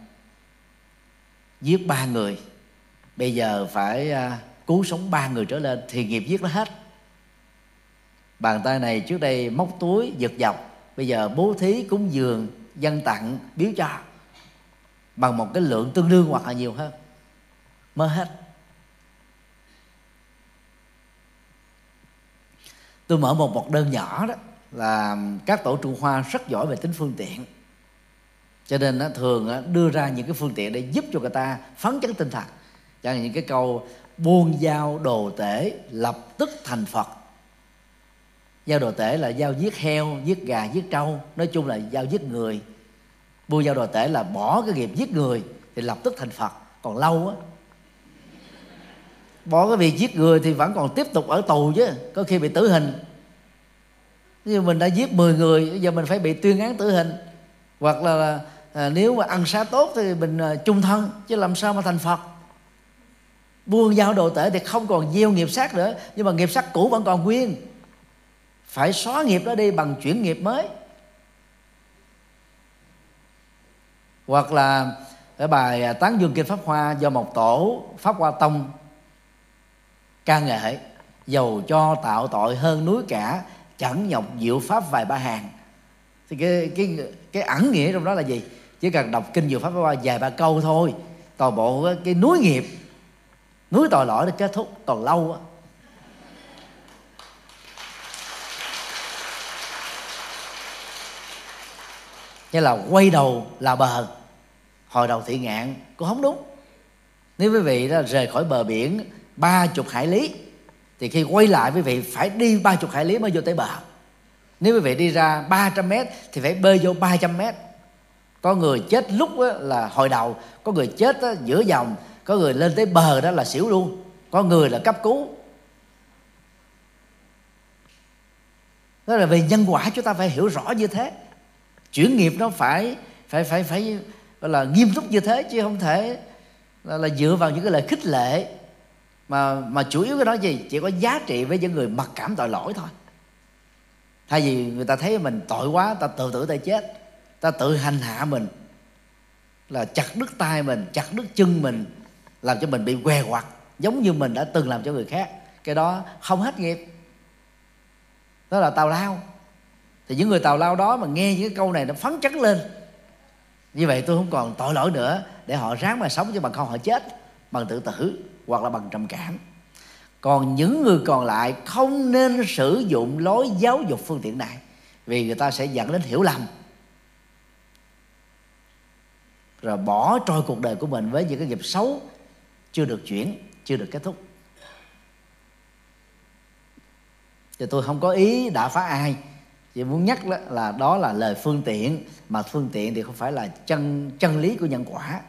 giết 3 người, bây giờ phải cứu sống 3 người trở lên thì nghiệp giết nó hết. Bàn tay này trước đây móc túi giật dọc, bây giờ bố thí cúng dường dâng tặng biếu cho bằng một cái lượng tương đương hoặc là nhiều hơn mới hết. Tôi mở một đơn nhỏ đó là các tổ Trung Hoa rất giỏi về tính phương tiện, cho nên thường đưa ra những cái phương tiện để giúp cho người ta phấn chấn tinh thần. Chẳng hạn những cái câu buông dao đồ tể lập tức thành Phật. Dao đồ tể là dao giết heo, giết gà, giết trâu, nói chung là dao giết người. Buông dao đồ tể là bỏ cái nghiệp giết người thì lập tức thành Phật. Còn lâu á, bỏ cái việc giết người thì vẫn còn tiếp tục ở tù chứ, có khi bị tử hình. Nhưng mình đã giết 10 người, bây giờ mình phải bị tuyên án tử hình. Hoặc là nếu mà ăn xá tốt thì mình chung thân, chứ làm sao mà thành Phật. Buông dao đồ tể thì không còn gieo nghiệp sát nữa, nhưng mà nghiệp sát cũ vẫn còn nguyên. Phải xóa nghiệp đó đi bằng chuyển nghiệp mới. Hoặc là cái bài Tán Dương Kinh Pháp Hoa do một tổ Pháp Hoa Tông ca ngợi: dầu cho tạo tội hơn núi cả, chẳng nhọc diệu pháp vài ba hàng. Thì cái ẩn nghĩa trong đó là gì? Chỉ cần đọc kinh Diệu Pháp Hoa vài ba câu thôi, toàn bộ cái núi nghiệp, núi tội lỗi đã kết thúc. Còn lâu á, như là quay đầu là bờ, hồi đầu thị ngạn cũng không đúng. Nếu quý vị đó rời khỏi bờ biển 30 hải lý thì khi quay lại quý vị phải đi 30 hải lý mới vô tới bờ. Nếu quý vị đi ra 300 mét thì phải bơi vô 300 mét. Có người chết lúc là hồi đầu, có người chết giữa dòng, có người lên tới bờ đó là xỉu luôn, có người là cấp cứu. Đó là về nhân quả chúng ta phải hiểu rõ như thế. Chuyển nghiệp nó phải gọi là nghiêm túc như thế, chứ không thể là dựa vào những cái lời khích lệ mà chủ yếu cái đó gì chỉ có giá trị với những người mặc cảm tội lỗi thôi. Thay vì người ta thấy mình tội quá, ta tự tử ta chết, ta tự hành hạ mình, là chặt đứt tay mình, chặt đứt chân mình, làm cho mình bị què quặt giống như mình đã từng làm cho người khác. Cái đó không hết nghiệp, đó là tào lao. Thì những người tào lao đó mà nghe những cái câu này nó phấn chấn lên, như vậy tôi không còn tội lỗi nữa, để họ ráng mà sống, chứ bằng không họ chết bằng tự tử hoặc là bằng trầm cảm. Còn những người còn lại không nên sử dụng lối giáo dục phương tiện này, vì người ta sẽ dẫn đến hiểu lầm, rồi bỏ trôi cuộc đời của mình với những cái nghiệp xấu chưa được chuyển, chưa được kết thúc. Thì tôi không có ý đả phá ai, chỉ muốn nhắc là đó là lời phương tiện, mà phương tiện thì không phải là chân lý của nhân quả.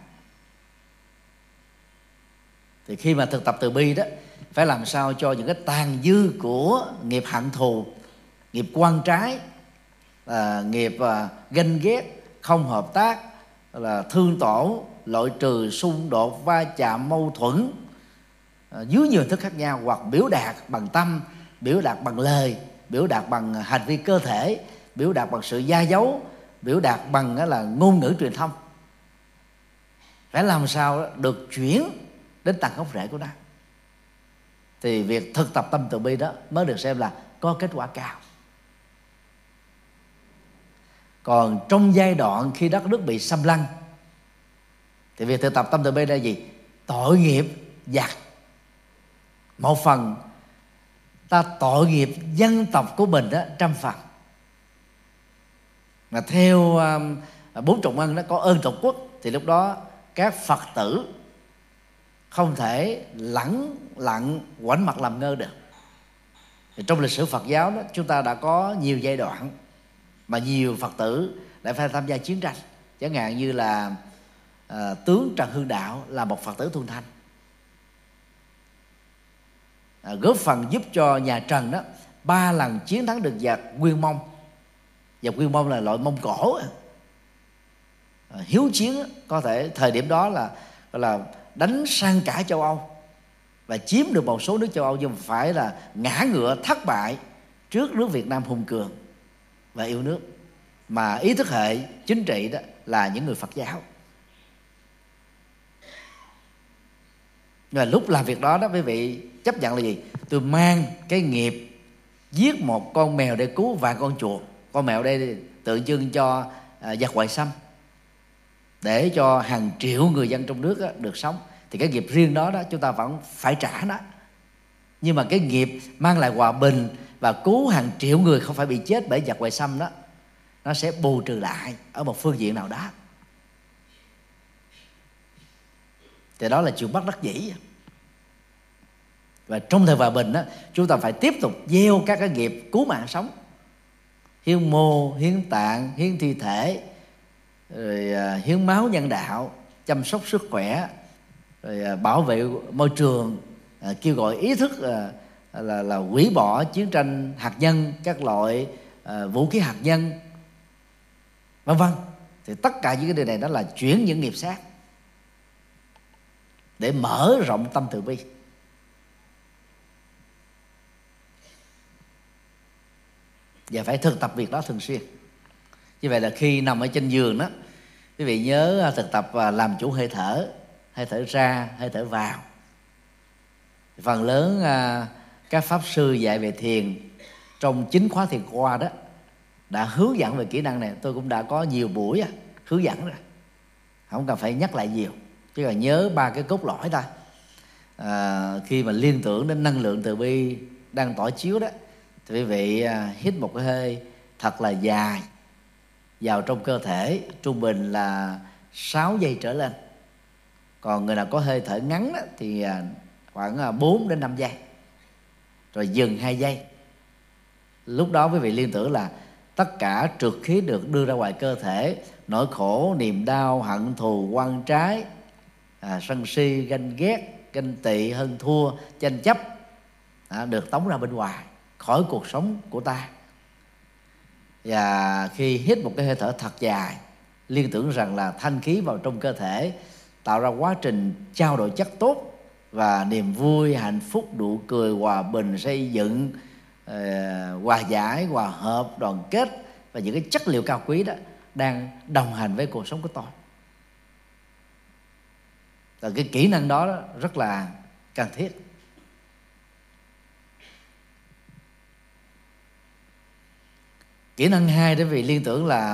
Thì khi mà thực tập từ bi đó, phải làm sao cho những cái tàn dư của nghiệp hận thù, nghiệp quan trái, nghiệp ganh ghét, không hợp tác, là thương tổn, loại trừ, xung đột, va chạm, mâu thuẫn dưới nhiều hình thức khác nhau, hoặc biểu đạt bằng tâm, biểu đạt bằng lời, biểu đạt bằng hành vi cơ thể, biểu đạt bằng sự gia dấu, biểu đạt bằng là ngôn ngữ truyền thông, phải làm sao được chuyển đến tận gốc rễ của nó. Thì việc thực tập tâm từ bi đó mới được xem là có kết quả cao. Còn trong giai đoạn khi đất nước bị xâm lăng, thì việc thực tập tâm từ bi là gì? Tội nghiệp giặc, một phần ta tội nghiệp dân tộc của mình đó, trăm phần. Mà theo bốn trọng ân đó, có ơn tổ quốc, thì lúc đó các Phật tử không thể lẳng lặng ngoảnh mặt làm ngơ được. Thì trong lịch sử Phật giáo đó, chúng ta đã có nhiều giai đoạn mà nhiều Phật tử lại phải tham gia chiến tranh. Chẳng hạn như là tướng Trần Hưng Đạo là một Phật tử thuần thành, góp phần giúp cho nhà Trần đó 3 lần chiến thắng được giặc Nguyên Mông. Giặc Nguyên Mông là loại Mông Cổ, hiếu chiến, có thể thời điểm đó là đánh sang cả châu Âu và chiếm được một số nước châu Âu, nhưng phải là ngã ngựa thất bại trước nước Việt Nam hùng cường và yêu nước, mà ý thức hệ chính trị đó là những người Phật giáo. Và lúc làm việc đó quý vị chấp nhận là gì? Tôi mang cái nghiệp giết một con mèo để cứu vài con chuột. Con mèo đây tượng trưng cho giặc ngoại xâm, để cho hàng triệu người dân trong nước được sống. Thì cái nghiệp riêng đó chúng ta vẫn phải trả nó. Nhưng mà cái nghiệp mang lại hòa bình và cứu hàng triệu người không phải bị chết bởi giặc ngoại xâm đó, nó sẽ bù trừ lại ở một phương diện nào đó. Thì đó là chuyện bất đắc dĩ. Và trong thời hòa bình đó, chúng ta phải tiếp tục gieo các cái nghiệp cứu mạng sống, hiến mô, hiến tạng, hiến thi thể, rồi hiến máu nhân đạo, chăm sóc sức khỏe, rồi bảo vệ môi trường, kêu gọi ý thức là hủy bỏ chiến tranh hạt nhân, các loại vũ khí hạt nhân, vân vân. Thì tất cả những cái điều này đó là chuyển những nghiệp sát để mở rộng tâm từ bi. Và phải thực tập việc đó thường xuyên. Như vậy là khi nằm ở trên giường đó, quý vị nhớ thực tập làm chủ hơi thở ra, hơi thở vào. Phần lớn các pháp sư dạy về thiền trong 9 khóa thiền qua đó đã hướng dẫn về kỹ năng này. Tôi cũng đã có nhiều buổi hướng dẫn rồi, không cần phải nhắc lại nhiều, chứ là nhớ 3 cái cốt lõi thôi. Khi mà liên tưởng đến năng lượng từ bi đang tỏa chiếu đó, thì quý vị hít một cái hơi thật là dài vào trong cơ thể, trung bình là 6 giây trở lên. Còn người nào có hơi thở ngắn đó, thì khoảng 4 đến 5 giây, rồi dừng 2 giây. Lúc đó quý vị liên tưởng là tất cả trượt khí được đưa ra ngoài cơ thể, nỗi khổ, niềm đau, hận thù, oan trái, sân si, ganh ghét, ganh tị, hơn thua, tranh chấp được tống ra bên ngoài khỏi cuộc sống của ta. Và khi hít một cái hơi thở thật dài, liên tưởng rằng là thanh khí vào trong cơ thể, tạo ra quá trình trao đổi chất tốt và niềm vui, hạnh phúc, nụ cười, hòa bình, xây dựng, hòa giải, hòa hợp, đoàn kết và những cái chất liệu cao quý đó đang đồng hành với cuộc sống của tôi. Và cái kỹ năng đó rất là cần thiết. Kỹ năng 2 để vì liên tưởng là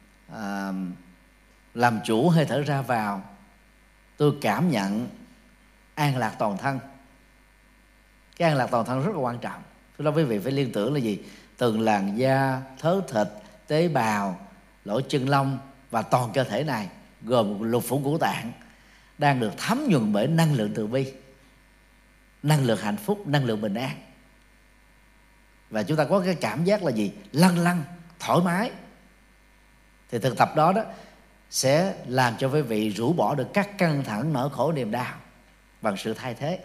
làm chủ hơi thở ra vào. Tôi cảm nhận an lạc toàn thân. Cái an lạc toàn thân rất là quan trọng. Lúc đó quý vị phải liên tưởng là gì? Từng làn da, thớ thịt, tế bào, lỗ chân lông và toàn cơ thể này gồm lục phủ ngũ tạng đang được thấm nhuần bởi năng lượng từ bi, năng lượng hạnh phúc, năng lượng bình an. và chúng ta có cái cảm giác là gì? Lâng lâng, thoải mái. Thì thực tập đó sẽ làm cho quý vị rũ bỏ được các căng thẳng, nỗi khổ, niềm đau bằng sự thay thế.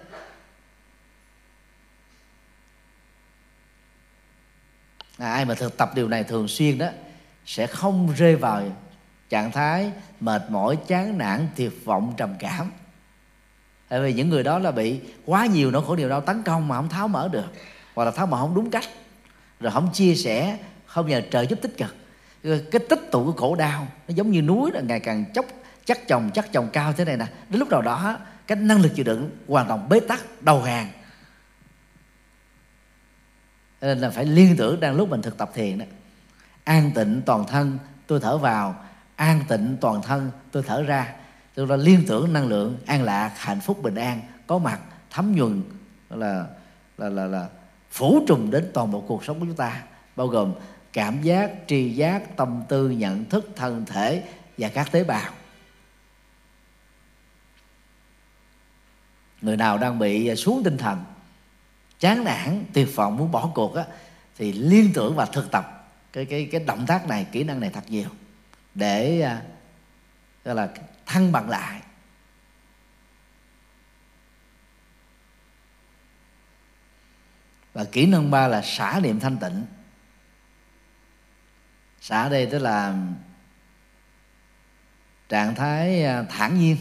Ai mà thực tập điều này thường xuyên đó sẽ không rơi vào trạng thái mệt mỏi, chán nản, tuyệt vọng, trầm cảm. Tại vì những người đó là bị quá nhiều nỗi khổ niềm đau tấn công mà không tháo mở được, hoặc là tháo mở không đúng cách, rồi không chia sẻ, không nhờ trợ giúp tích cực. Cái tích tụ của khổ đau nó giống như núi, là ngày càng chắc chồng cao thế này nè. Đến lúc nào đó cái năng lực chịu đựng hoàn toàn bế tắc, đầu hàng. Nên là phải liên tưởng đang lúc mình thực tập thiền đó: an tịnh toàn thân tôi thở vào, an tịnh toàn thân tôi thở ra. Chúng ta liên tưởng năng lượng an lạc, hạnh phúc, bình an có mặt, thấm nhuần, là phủ trùm đến toàn bộ cuộc sống của chúng ta, bao gồm cảm giác, tri giác, tâm tư, nhận thức, thân thể và các tế bào. Người nào đang bị xuống tinh thần, chán nản, tuyệt vọng, muốn bỏ cuộc thì liên tưởng và thực tập cái động tác này, kỹ năng này thật nhiều, để gọi là thăng bằng lại. Và kỹ năng 3 là xả niệm thanh tịnh. Xả đây tức là trạng thái thản nhiên.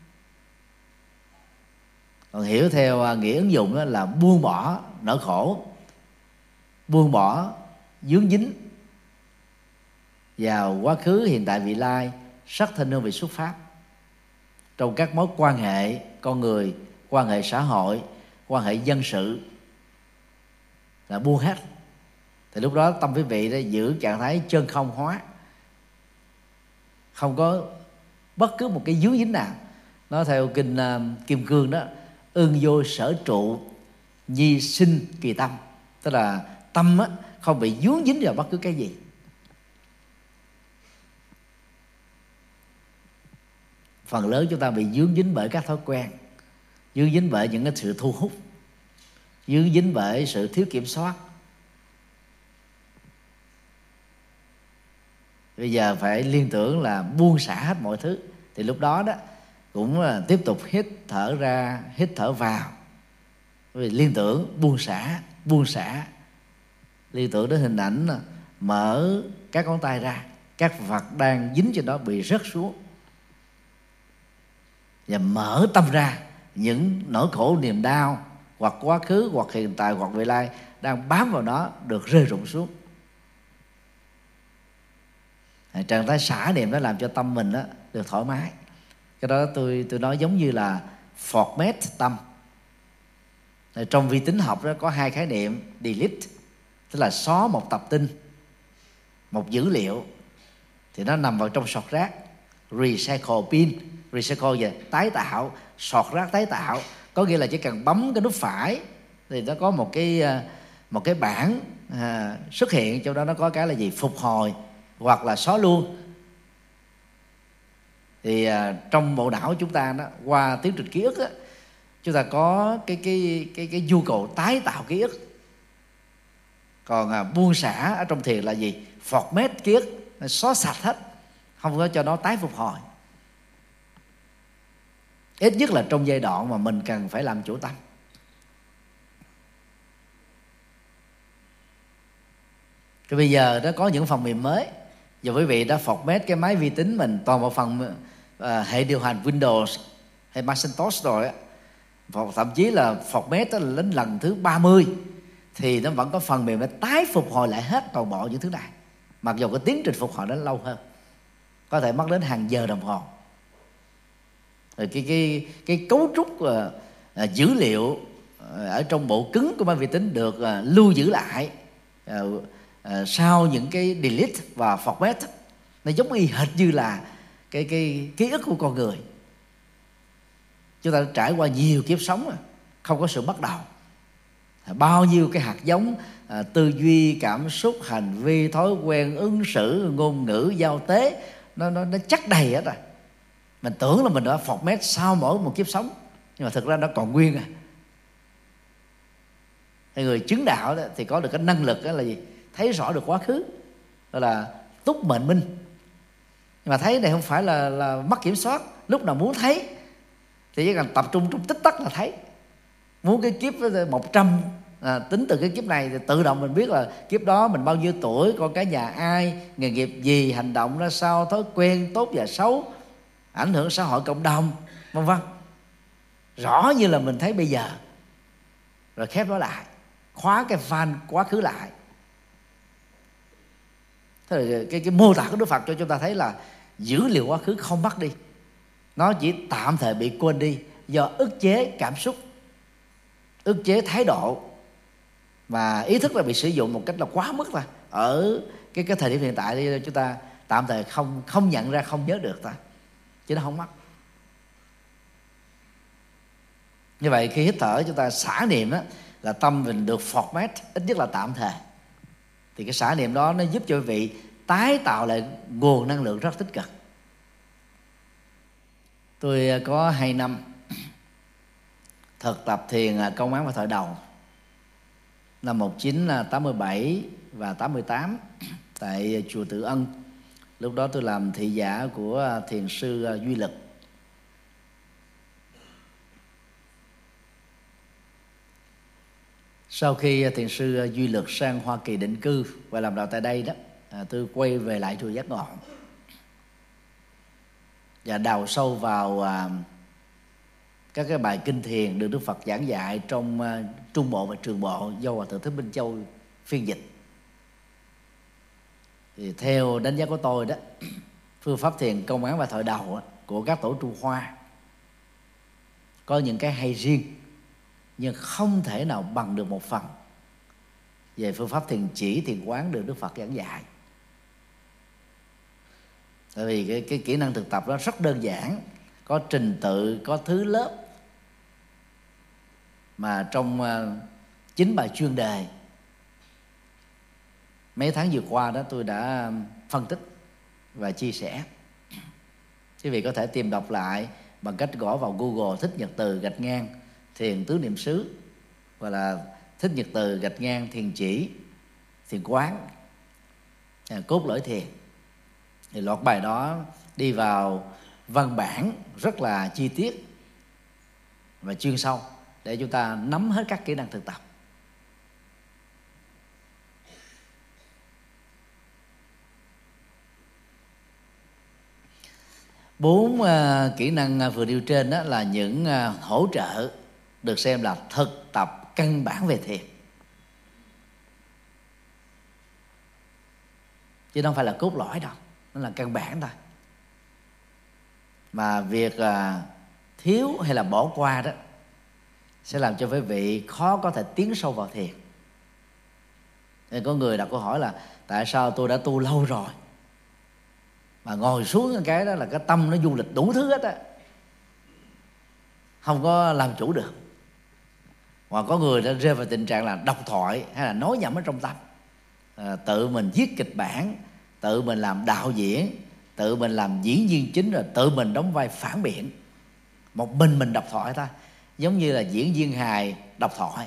Còn hiểu theo nghĩa ứng dụng đó là buông bỏ nỗi khổ, buông bỏ vướng dính vào quá khứ, hiện tại, vị lai, sắc, thanh, hương, vị, xuất pháp trong các mối quan hệ con người, quan hệ xã hội, quan hệ dân sự, là buông hết. Thì lúc đó tâm quý vị đã giữ trạng thái chân không hóa, không có bất cứ một cái dướng dính nào. Nó theo kinh Kim Cương đó: ưng vô sở trụ, nhi sinh kỳ tâm. Tức là tâm không bị dướng dính vào bất cứ cái gì. Phần lớn chúng ta bị dướng dính bởi các thói quen, dướng dính bởi những cái sự thu hút, dướng dính bởi sự thiếu kiểm soát. Bây giờ phải liên tưởng là buông xả hết mọi thứ. Thì lúc đó cũng là tiếp tục hít thở ra, hít thở vào. Vì liên tưởng buông xả. Liên tưởng đến hình ảnh mở các ngón tay ra, các vật đang dính trên đó bị rớt xuống, và mở tâm ra, những nỗi khổ niềm đau hoặc quá khứ, hoặc hiện tại, hoặc vị lai đang bám vào nó được rơi rụng xuống. Trạng thái xả niệm đó làm cho tâm mình được thoải mái. Cái đó tôi nói giống như là format tâm. Trong vi tính học đó có hai khái niệm: delete, tức là xóa một tập tin, một dữ liệu, thì nó nằm vào trong sọt rác. Recycle bin, recycle về tái tạo, sọt rác tái tạo, có nghĩa là chỉ cần bấm cái nút phải thì nó có một cái bảng xuất hiện, trong đó nó có cái là gì? Phục hồi hoặc là xóa luôn. Thì trong bộ não chúng ta qua tiến trình ký ức chúng ta có cái nhu cầu tái tạo ký ức. Còn buông xả ở trong thiền là gì? Format ký ức, xóa sạch hết, không có cho nó tái phục hồi. Ít nhất là trong giai đoạn mà mình cần phải làm chủ tâm. Thì bây giờ nó có những phần mềm mới. Giờ quý vị đã format cái máy vi tính mình toàn bộ phần hệ điều hành Windows hay Macintosh rồi thậm chí là format là đến lần thứ 30 thì nó vẫn có phần mềm để tái phục hồi lại hết toàn bộ những thứ này, mặc dù cái tiến trình phục hồi nó lâu hơn, có thể mất đến hàng giờ đồng hồ. Rồi cái cấu trúc dữ liệu ở trong bộ cứng của máy vi tính được lưu giữ lại sau những cái delete và format, nó giống y hệt như là cái ký ức của con người. Chúng ta đã trải qua nhiều kiếp sống, không có sự bắt đầu. Bao nhiêu cái hạt giống tư duy, cảm xúc, hành vi, thói quen, ứng xử, ngôn ngữ, giao tế, nó chắc đầy hết rồi. Mình tưởng là mình đã format sau mỗi một kiếp sống, nhưng mà thực ra nó còn nguyên Thì người chứng đạo đó, thì có được cái năng lực đó là gì? Thấy rõ được quá khứ, gọi là túc mệnh minh. Nhưng mà thấy này không phải là mất kiểm soát. Lúc nào muốn thấy thì chỉ cần tập trung trong tích tắc là thấy. Muốn cái kiếp 100, tính từ cái kiếp này thì tự động mình biết là kiếp đó mình bao nhiêu tuổi, con cái nhà ai, nghề nghiệp gì, hành động ra sao, thói quen tốt và xấu, ảnh hưởng xã hội cộng đồng, vân vân. Rõ như là mình thấy bây giờ. Rồi khép nó lại, khóa cái van quá khứ lại. Thế là cái mô tả của Đức Phật cho chúng ta thấy là dữ liệu quá khứ không mất đi, nó chỉ tạm thời bị quên đi do ức chế cảm xúc, ức chế thái độ, và ý thức là bị sử dụng một cách là quá mức thôi. Ở cái thời điểm hiện tại thì chúng ta tạm thời không nhận ra, không nhớ được thôi, chứ nó không mất. Như vậy khi hít thở chúng ta xả niệm đó, là tâm mình được format ít nhất là tạm thời. Thì cái xả niệm đó nó giúp cho quý vị tái tạo lại nguồn năng lượng rất tích cực. Tôi có 2 năm thực tập thiền công án và thở đầu, năm 1987 và 88 tại chùa Tự Ân. Lúc đó tôi làm thị giả của thiền sư Duy Lực. Sau khi thiền sư Duy Lực sang Hoa Kỳ định cư và làm đạo tại đây đó, tôi quay về lại chùa Giác Ngộ và đào sâu vào các cái bài kinh thiền được Đức Phật giảng dạy trong Trung Bộ và Trường Bộ do Hòa Thượng Thích Minh Châu phiên dịch. Thì theo đánh giá của tôi đó, phương pháp thiền công án và thở đầu của các tổ Trung Hoa có những cái hay riêng, nhưng không thể nào bằng được một phần về phương pháp thiền chỉ, thiền quán được Đức Phật giảng dạy. Tại vì cái kỹ năng thực tập đó rất đơn giản, có trình tự, có thứ lớp, mà trong 9 bài chuyên đề mấy tháng vừa qua đó tôi đã phân tích và chia sẻ. Quý vị có thể tìm đọc lại bằng cách gõ vào Google Thích Nhật Từ _ thiền tứ niệm xứ, hoặc là Thích Nhật Từ _ thiền chỉ, thiền quán, cốt lõi thiền. Thì loạt bài đó đi vào văn bản rất là chi tiết và chuyên sâu để chúng ta nắm hết các kỹ năng thực tập. Bốn kỹ năng vừa nêu trên đó là những hỗ trợ được xem là thực tập căn bản về thiền, chứ không phải là cốt lõi đâu, nó là căn bản thôi. Mà việc thiếu hay là bỏ qua đó sẽ làm cho quý vị khó có thể tiến sâu vào thiền. Nên có người đặt câu hỏi là tại sao tôi đã tu lâu rồi mà ngồi xuống cái đó là cái tâm nó du lịch đủ thứ hết á, không có làm chủ được. Hoặc có người đã rơi vào tình trạng là độc thoại hay là nói nhẩm ở trong tâm, tự mình viết kịch bản, tự mình làm đạo diễn, tự mình làm diễn viên chính, rồi tự mình đóng vai phản biện. Một mình độc thoại thôi, giống như là diễn viên hài độc thoại.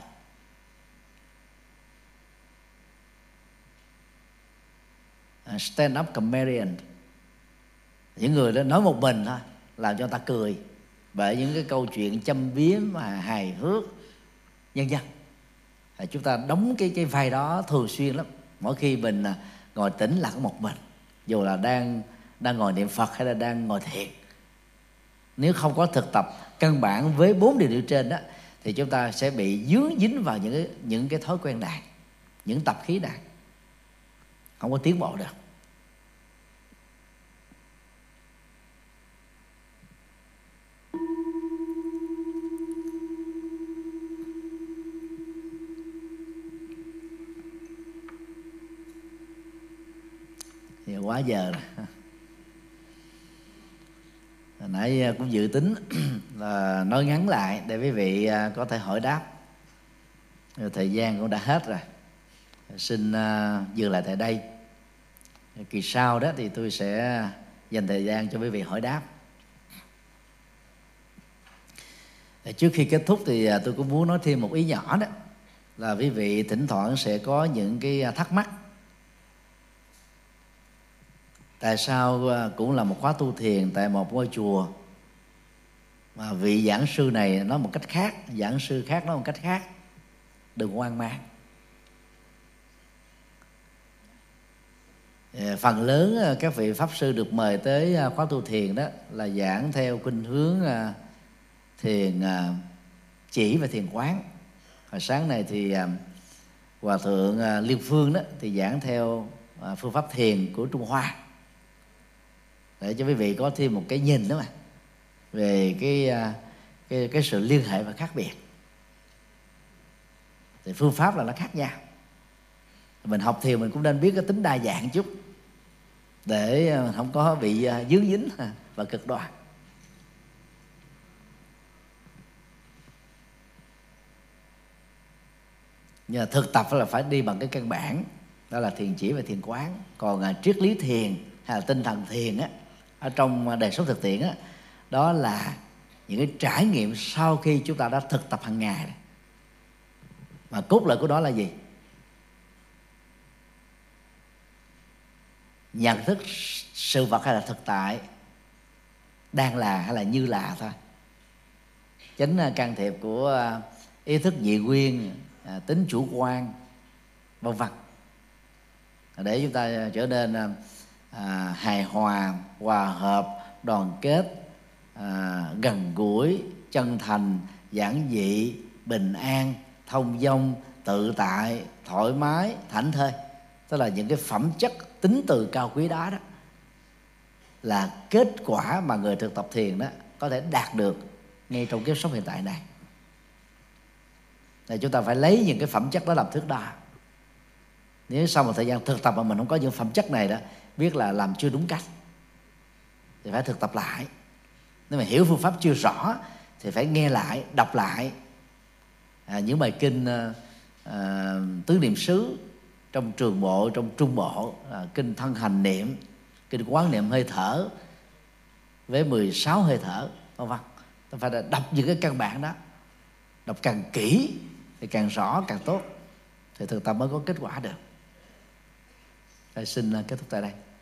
Stand up comedian, những người đó nói một mình thôi làm cho người ta cười bởi những cái câu chuyện châm biếm và hài hước nhân dân. Chúng ta đóng cái vai đó thường xuyên lắm. Mỗi khi mình ngồi tĩnh lặng một mình, dù là đang ngồi niệm Phật hay là đang ngồi thiền, nếu không có thực tập căn bản với 4 điều nêu trên đó, thì chúng ta sẽ bị dướng dính vào những cái thói quen này, những tập khí này, không có tiến bộ được. Thì quá giờ rồi. Hồi nãy cũng dự tính là nói ngắn lại để quý vị có thể hỏi đáp. Rồi thời gian cũng đã hết rồi. Xin dừng lại tại đây. Kỳ sau đó thì tôi sẽ dành thời gian cho quý vị hỏi đáp. Trước khi kết thúc thì tôi cũng muốn nói thêm một ý nhỏ đó. là quý vị thỉnh thoảng sẽ có những cái thắc mắc. Tại sao cũng là một khóa tu thiền tại một ngôi chùa mà vị giảng sư này nói một cách khác, giảng sư khác nói một cách khác? Đừng hoang mang. Phần lớn các vị pháp sư được mời tới khóa tu thiền đó là giảng theo khuynh hướng thiền chỉ và thiền quán. Hồi sáng này thì Hòa thượng Liên Phương đó thì giảng theo phương pháp thiền của Trung Hoa, để cho quý vị có thêm một cái nhìn đó mà về cái sự liên hệ và khác biệt. Thì phương pháp là nó khác nhau. Mình học thiền mình cũng nên biết cái tính đa dạng chút, để không có bị dướng dính và cực đoan. Nhưng mà thực tập là phải đi bằng cái căn bản, đó là thiền chỉ và thiền quán. Còn triết lý thiền hay là tinh thần thiền á, ở trong đời sống thực tiễn á, đó là những cái trải nghiệm sau khi chúng ta đã thực tập hàng ngày. Mà cốt lõi của đó là gì? Nhận thức sự vật hay là thực tại, đang là hay là như là thôi. Tránh can thiệp của ý thức nhị nguyên, tính chủ quan, vân vân, để chúng ta trở nên hài hòa, hòa hợp, đoàn kết, gần gũi, chân thành, giản dị, bình an, thông dong, tự tại, thoải mái, thảnh thơi. Tức là những cái phẩm chất tính từ cao quý đó là kết quả mà người thực tập thiền đó có thể đạt được ngay trong kiếp sống hiện tại này. Thì chúng ta phải lấy những cái phẩm chất đó làm thước đo. Nếu sau một thời gian thực tập mà mình không có những phẩm chất này đó, biết là làm chưa đúng cách, thì phải thực tập lại. Nếu mà hiểu phương pháp chưa rõ thì phải nghe lại, đọc lại những bài kinh tứ niệm xứ trong trường bộ, trong trung bộ, kinh thân hành niệm, kinh quán niệm hơi thở với 16 hơi thở, vân vân. Ta phải đọc những cái căn bản đó, đọc càng kỹ thì càng rõ càng tốt, thì thực tập mới có kết quả được. Tôi xin kết thúc tại đây.